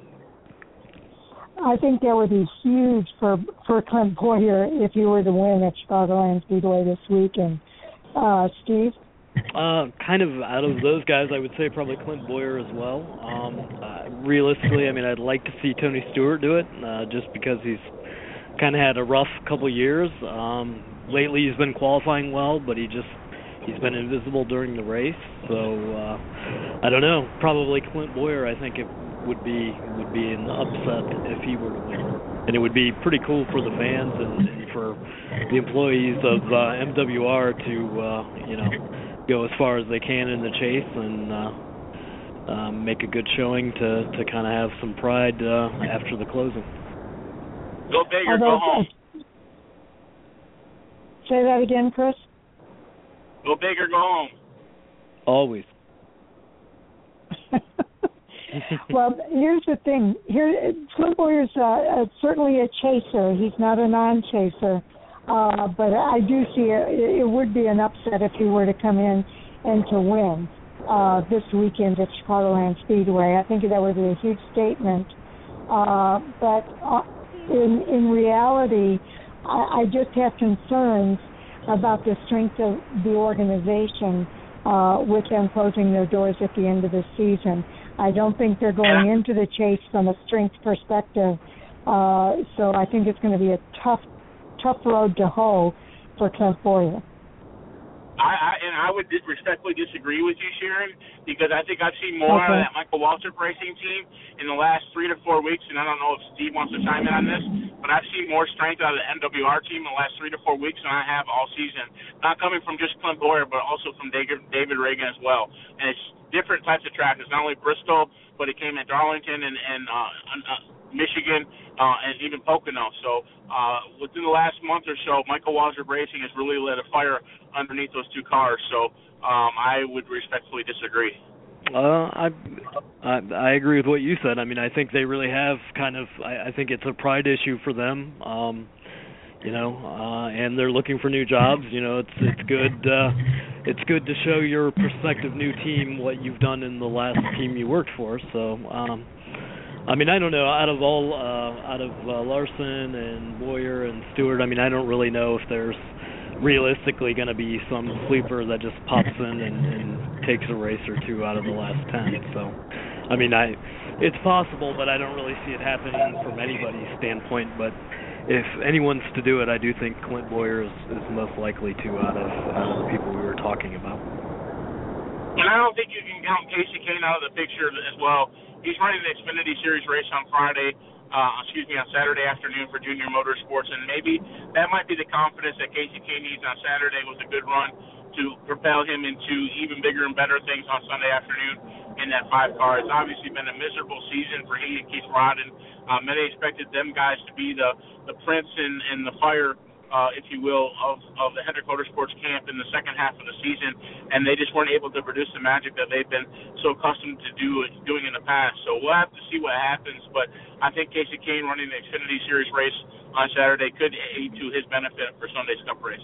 I think that would be huge for for Clint Boyer if he were to win at Chicagoland Speedway this weekend. Uh, Steve? Uh, kind of out of those guys, I would say probably Clint Boyer as well. Um, uh, realistically, I mean, I'd like to see Tony Stewart do it, uh, just because he's kind of had a rough couple years. Um, lately, he's been qualifying well, but he just he's been invisible during the race. So uh, I don't know. Probably Clint Boyer. I think it would be would be an upset if he were to win, and it would be pretty cool for the fans and, and for the employees of uh, M W R to uh, you know go as far as they can in the chase and uh, uh, make a good showing to to kind of have some pride uh, after the closing. Go big or go home. Say that again, Chris. Go big or go home. Always. Well, here's the thing. Here, Clint Bowyer's uh, uh, certainly a chaser. He's not a non-chaser. Uh, but I do see it, it would be an upset if he were to come in and to win uh, this weekend at Chicagoland Speedway. I think that would be a huge statement. Uh, but uh, in in reality, I, I just have concerns about the strength of the organization uh, with them closing their doors at the end of the season. I don't think they're going into the chase from a strength perspective. Uh, so I think it's going to be a tough tough road to hoe for Clint Bowyer. I, I and I would respectfully disagree with you, Sharon, because I think I've seen more okay. out of that Michael Waltrip racing team in the last three to four weeks, and I don't know if Steve wants to chime in on this, but I've seen more strength out of the M W R team in the last three to four weeks than I have all season. Not coming from just Clint Bowyer, but also from David, David Reagan as well. And it's different types of tracks. It's not only Bristol, but it came at Darlington and, and uh, uh, Michigan, uh, and even Pocono. So uh, within the last month or so, Michael Waltrip Racing has really lit a fire underneath those two cars. So um, I would respectfully disagree. Uh, I, I I agree with what you said. I mean, I think they really have kind of. I, I think it's a pride issue for them. Um, you know, uh, and they're looking for new jobs. You know, it's it's good. Uh, it's good to show your prospective new team what you've done in the last team you worked for. So. Um, I mean, I don't know. Out of all, uh, out of uh, Larson and Bowyer and Stewart, I mean, I don't really know if there's realistically going to be some sleeper that just pops in and, and takes a race or two out of the last ten. So, I mean, I, it's possible, but I don't really see it happening from anybody's standpoint. But if anyone's to do it, I do think Clint Bowyer is, is most likely to out of, out of the people we were talking about. And I don't think you can count Kasey Kahne out of the picture as well. He's running the Xfinity Series race on Friday, uh, excuse me, on Saturday afternoon for Junior Motorsports, and maybe that might be the confidence that Kasey Kahne needs on Saturday with a good run to propel him into even bigger and better things on Sunday afternoon in that five car. It's obviously been a miserable season for he and Keith Rodden. Uh, many expected them guys to be the, the prince and, and the fire, uh, if you will, of, of the Hendrick Motorsports camp in the second half of the season, and they just weren't able to produce the magic that they've been so accustomed to do doing in the past. So we'll have to see what happens, but I think Kasey Kahne running the Xfinity Series race on Saturday could aid to his benefit for Sunday's Cup race.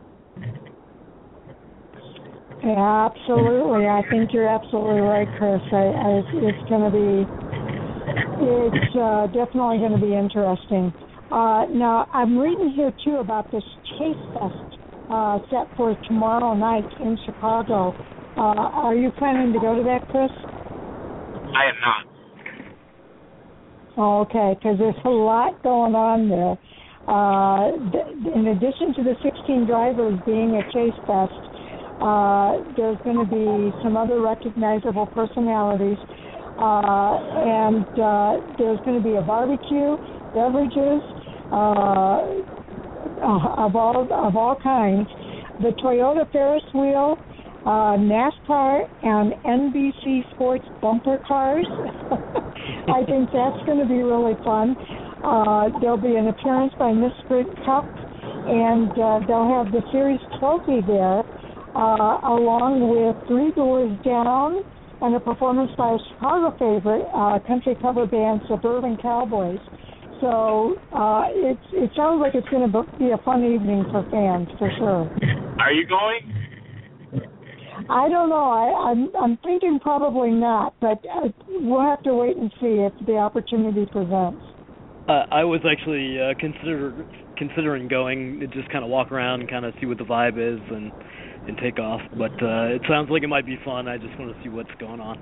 Yeah, absolutely. I think you're absolutely right, Chris. I, I, it's going to be, it's uh, definitely going to be interesting. Uh, now, I'm reading here, too, about this Chase Fest uh, set for tomorrow night in Chicago. Uh, are you planning to go to that, Chris? I am not. Oh, okay, because there's a lot going on there. Uh, th- in addition to the sixteen drivers being at Chase Fest, uh, there's going to be some other recognizable personalities, uh, and uh, there's going to be a barbecue, beverages, Uh, of all of all kinds, the Toyota Ferris wheel, uh, NASCAR, and N B C Sports bumper cars. I think that's going to be really fun. Uh, there'll be an appearance by Miss Sprint Cup, and uh, they'll have the series trophy there, uh, along with Three Doors Down and a performance by a Chicago favorite, uh, country cover band Suburban Cowboys. So uh, it's, it sounds like it's going to be a fun evening for fans, for sure. Are you going? I don't know. I, I'm, I'm thinking probably not, but uh, we'll have to wait and see if the opportunity presents. Uh, I was actually uh, consider, considering going, to just kind of walk around and kind of see what the vibe is and, and take off. But uh, it sounds like it might be fun. I just want to see what's going on.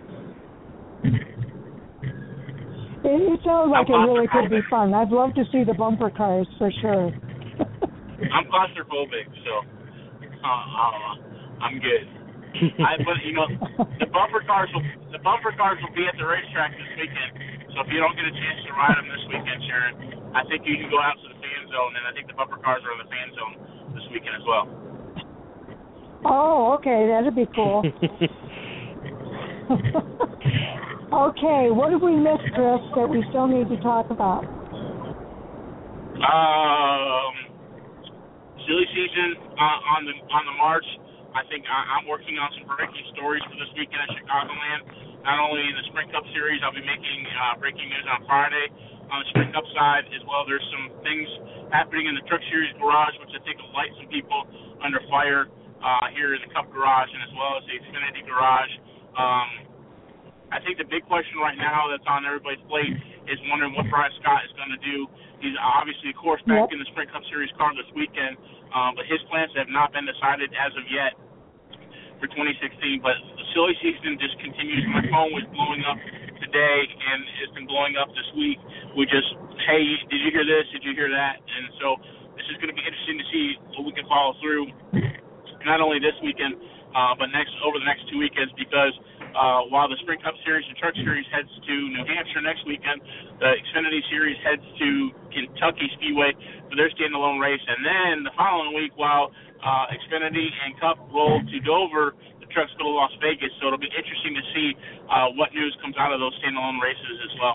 It, it sounds like it really could be fun. I'd love to see the bumper cars for sure. I'm claustrophobic, so uh, uh, I'm good. I, but you know, the bumper cars will the bumper cars will be at the racetrack this weekend. So if you don't get a chance to ride them this weekend, Sharon, I think you can go out to the fan zone, and I think the bumper cars are in the fan zone this weekend as well. Oh, okay, that'd be cool. Okay, what have we missed, Chris, that we still need to talk about? Um, silly season uh, on the on the March. I think I, I'm working on some breaking stories for this weekend at Chicagoland. not only in the Sprint Cup Series. I'll be making uh, breaking news on Friday on the Sprint Cup side as well. There's some things happening in the Truck Series garage, which I think will light some people under fire uh, here in the Cup garage, and as well as the Xfinity garage. Um, I think the big question right now that's on everybody's plate is wondering what Brian Scott is going to do. He's obviously, of course, back yep. in the Sprint Cup Series car this weekend, um, but his plans have not been decided as of yet for twenty sixteen. But the silly season just continues. My phone was blowing up today, and it's been blowing up this week. We just, hey, did you hear this? Did you hear that? And so this is going to be interesting to see what we can follow through, not only this weekend, uh, but next over the next two weekends, because Uh, while the Sprint Cup Series and Truck Series heads to New Hampshire next weekend, the Xfinity Series heads to Kentucky Speedway for their standalone race. And then the following week, while uh, Xfinity and Cup roll to Dover, the trucks go to Las Vegas. So it'll be interesting to see uh, what news comes out of those standalone races as well.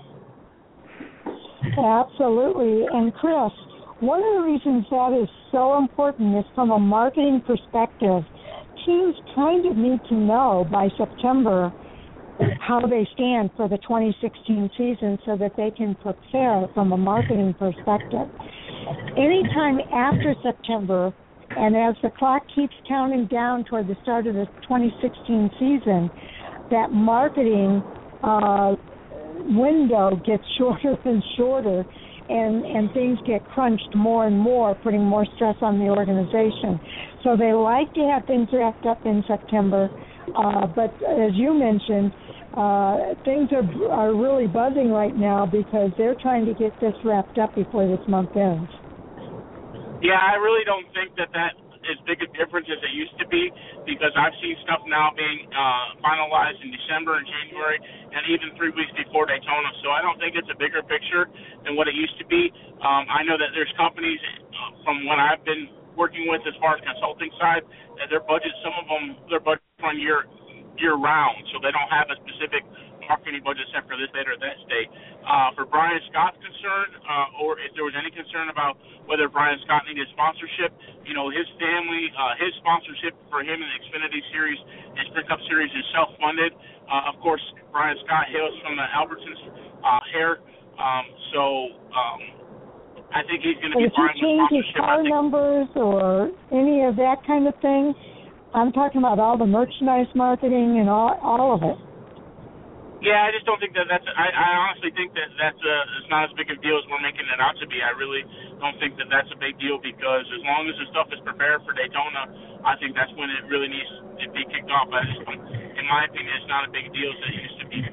Absolutely. And Chris, one of the reasons that is so important is from a marketing perspective. Teams kind of need to know by September how they stand for the twenty sixteen season so that they can prepare from a marketing perspective. Anytime after September, and as the clock keeps counting down toward the start of the twenty sixteen season, that marketing uh, window gets shorter and shorter, and, and things get crunched more and more, putting more stress on the organization. So they like to have things wrapped up in September, uh, but as you mentioned, uh, things are are really buzzing right now because they're trying to get this wrapped up before this month ends. Yeah, I really don't think that that as big a difference as it used to be, because I've seen stuff now being uh, finalized in December and January and even three weeks before Daytona. So I don't think it's a bigger picture than what it used to be. Um, I know that there's companies uh, from what I've been working with as far as consulting side, that their budget, some of them, their budget run year year round, so they don't have a specific marketing budget set for this date or that state. Uh, for Brian Scott's concern, uh, or if there was any concern about whether Brian Scott needed sponsorship, you know, his family, uh, his sponsorship for him in the Xfinity Series and Sprint Cup Series is self-funded. Uh, of course, Brian Scott hails from the Albertsons uh, hair, um, so um, I think he's going to be fine with sponsorship. If he change his car numbers or any of that kind of thing, I'm talking about all the merchandise marketing and all all of it. Yeah, I just don't think that that's. I, I honestly think that that's a, it's not as big a deal as we're making it out to be. I really don't think that that's a big deal, because as long as the stuff is prepared for Daytona, I think that's when it really needs to be kicked off. I just, in my opinion, it's not a big deal as it used to be.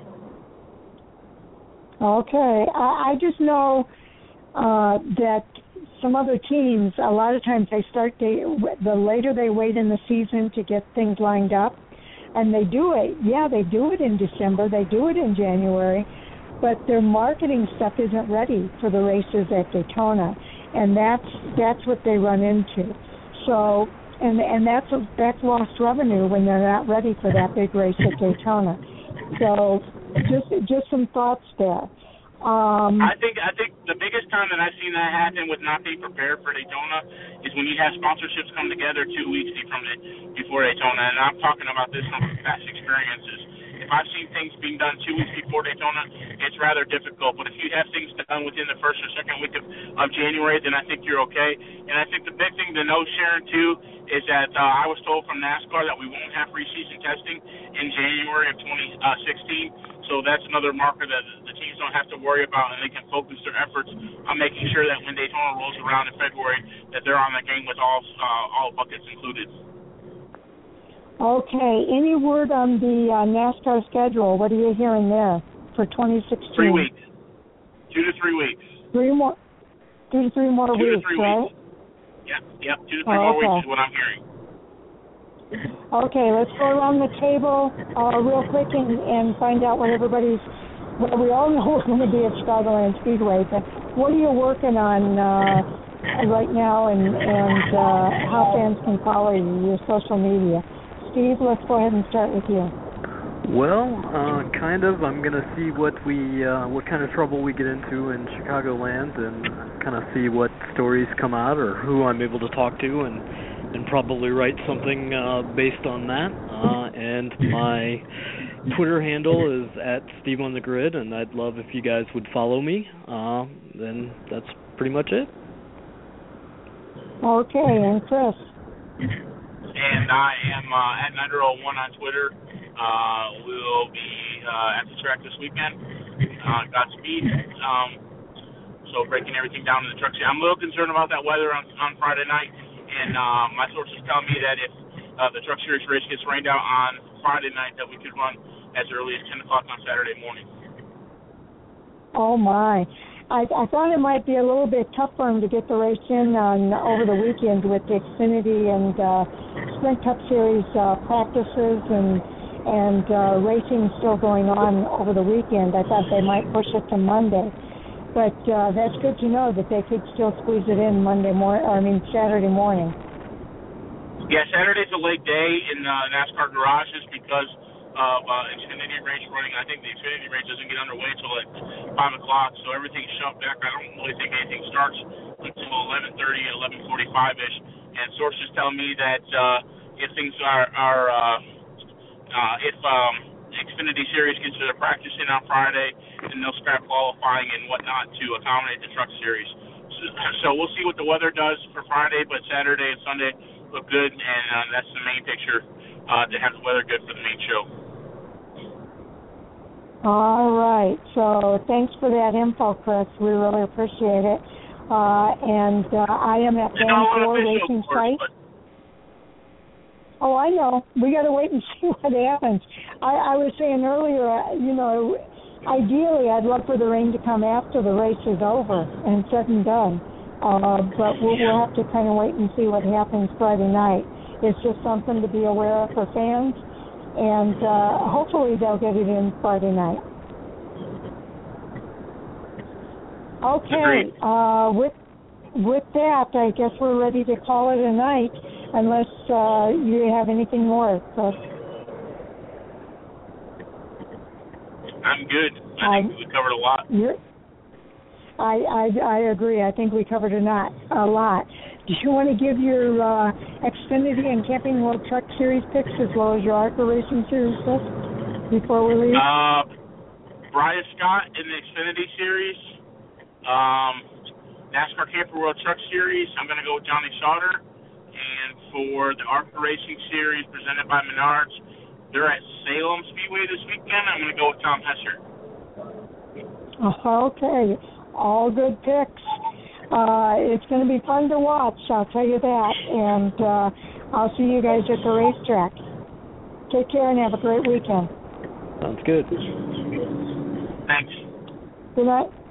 Okay, I, I just know uh, that some other teams, a lot of times they start, they, the later they wait in the season to get things lined up, and they do it, yeah, they do it in December, they do it in January, but their marketing stuff isn't ready for the races at Daytona, and that's that's what they run into. So, and and that's a, that's lost revenue when they're not ready for that big race at Daytona. So, just just some thoughts there. Um, I think I think the biggest time that I've seen that happen with not being prepared for Daytona is when you have sponsorships come together two weeks from it before Daytona, and I'm talking about this from past experiences. If I've seen things being done two weeks before Daytona, it's rather difficult. But if you have things done within the first or second week of, of January, then I think you're okay. And I think the big thing to know, Sharon, too, is that uh, I was told from NASCAR that we won't have preseason testing in January of twenty sixteen. So that's another marker that the teams don't have to worry about, and they can focus their efforts on making sure that when Daytona rolls around in February, that they're on the game with all uh, all buckets included. Okay. Any word on the uh, NASCAR schedule? What are you hearing there for twenty sixteen? Three weeks. Two to three weeks. Three more. Two to three more two weeks, to three right? Weeks. Yep. Yep. Two to three oh, more okay. weeks is what I'm hearing. Okay, let's go around the table uh, real quick and, and find out what everybody's. Well, we all know we're going to be at Chicagoland Speedway, but what are you working on uh, right now, and and uh, how fans can follow you, your social media? Steve, let's go ahead and start with you. Well, uh, kind of. I'm going to see what we, uh, what kind of trouble we get into in Chicagoland, and kind of see what stories come out or who I'm able to talk to, and. and probably write something uh, based on that. Uh, and my Twitter handle is at Steve on the Grid, and I'd love if you guys would follow me. Uh, then that's pretty much it. Okay, and Chris? And I am uh, at Nighter oh one on Twitter. Uh, we'll be uh, at the track this weekend. Uh, Godspeed. Um, so breaking everything down in the truck. I'm a little concerned about that weather on, on Friday night, and uh, my sources tell me that if uh, the Truck Series race gets rained out on Friday night, that we could run as early as ten o'clock on Saturday morning. Oh, my. I, I thought it might be a little bit tough for him to get the race in on over the weekend with the Xfinity and uh, Sprint Cup Series uh, practices and and uh, racing still going on over the weekend. I thought they might push it to Monday, but uh, that's good to know that they could still squeeze it in Monday morning. I mean Saturday morning. Yeah, Saturday's a late day in uh, NASCAR garages because of uh, Xfinity race running. I think the Xfinity race doesn't get underway until like five o'clock, so everything's shoved back. I don't really think anything starts until eleven thirty, eleven forty-five-ish. And sources tell me that uh, if things are, are uh, uh, if um, Xfinity Series gets to the practice in on Friday, then they'll scrap qualifying and whatnot to accommodate the Truck Series. So, so we'll see what the weather does for Friday, but Saturday and Sunday look good, and uh, that's the main picture, uh, to have the weather good for the main show. All right. So thanks for that info, Chris. We really appreciate it. Uh, and uh, I am at Van Four Racing Site. But... Oh, I know. We got to wait and see what happens. I, I was saying earlier, uh, you know, ideally I'd love for the rain to come after the race is over and said and done. Uh, but we'll, we'll have to kind of wait and see what happens Friday night. It's just something to be aware of for fans, and uh, hopefully they'll get it in Friday night. Okay, uh, with with that, I guess we're ready to call it a night, unless uh, you have anything more, Chris. I'm good. I think I, we covered a lot. You're, I, I I agree. I think we covered a lot. A lot. Do you want to give your uh, Xfinity and Camping World Truck Series picks as well as your ARCA Racing Series picks before we leave? Uh, Brian Scott in the Xfinity Series. Um, NASCAR Camping World Truck Series, I'm going to go with Johnny Sauter. And for the ARCA Racing Series presented by Menards, they're at Salem Speedway this weekend. I'm going to go with Tom Hesser. Okay. All good picks. Uh, it's going to be fun to watch, I'll tell you that. And uh, I'll see you guys at the racetrack. Take care and have a great weekend. Sounds good. Thanks. Good night.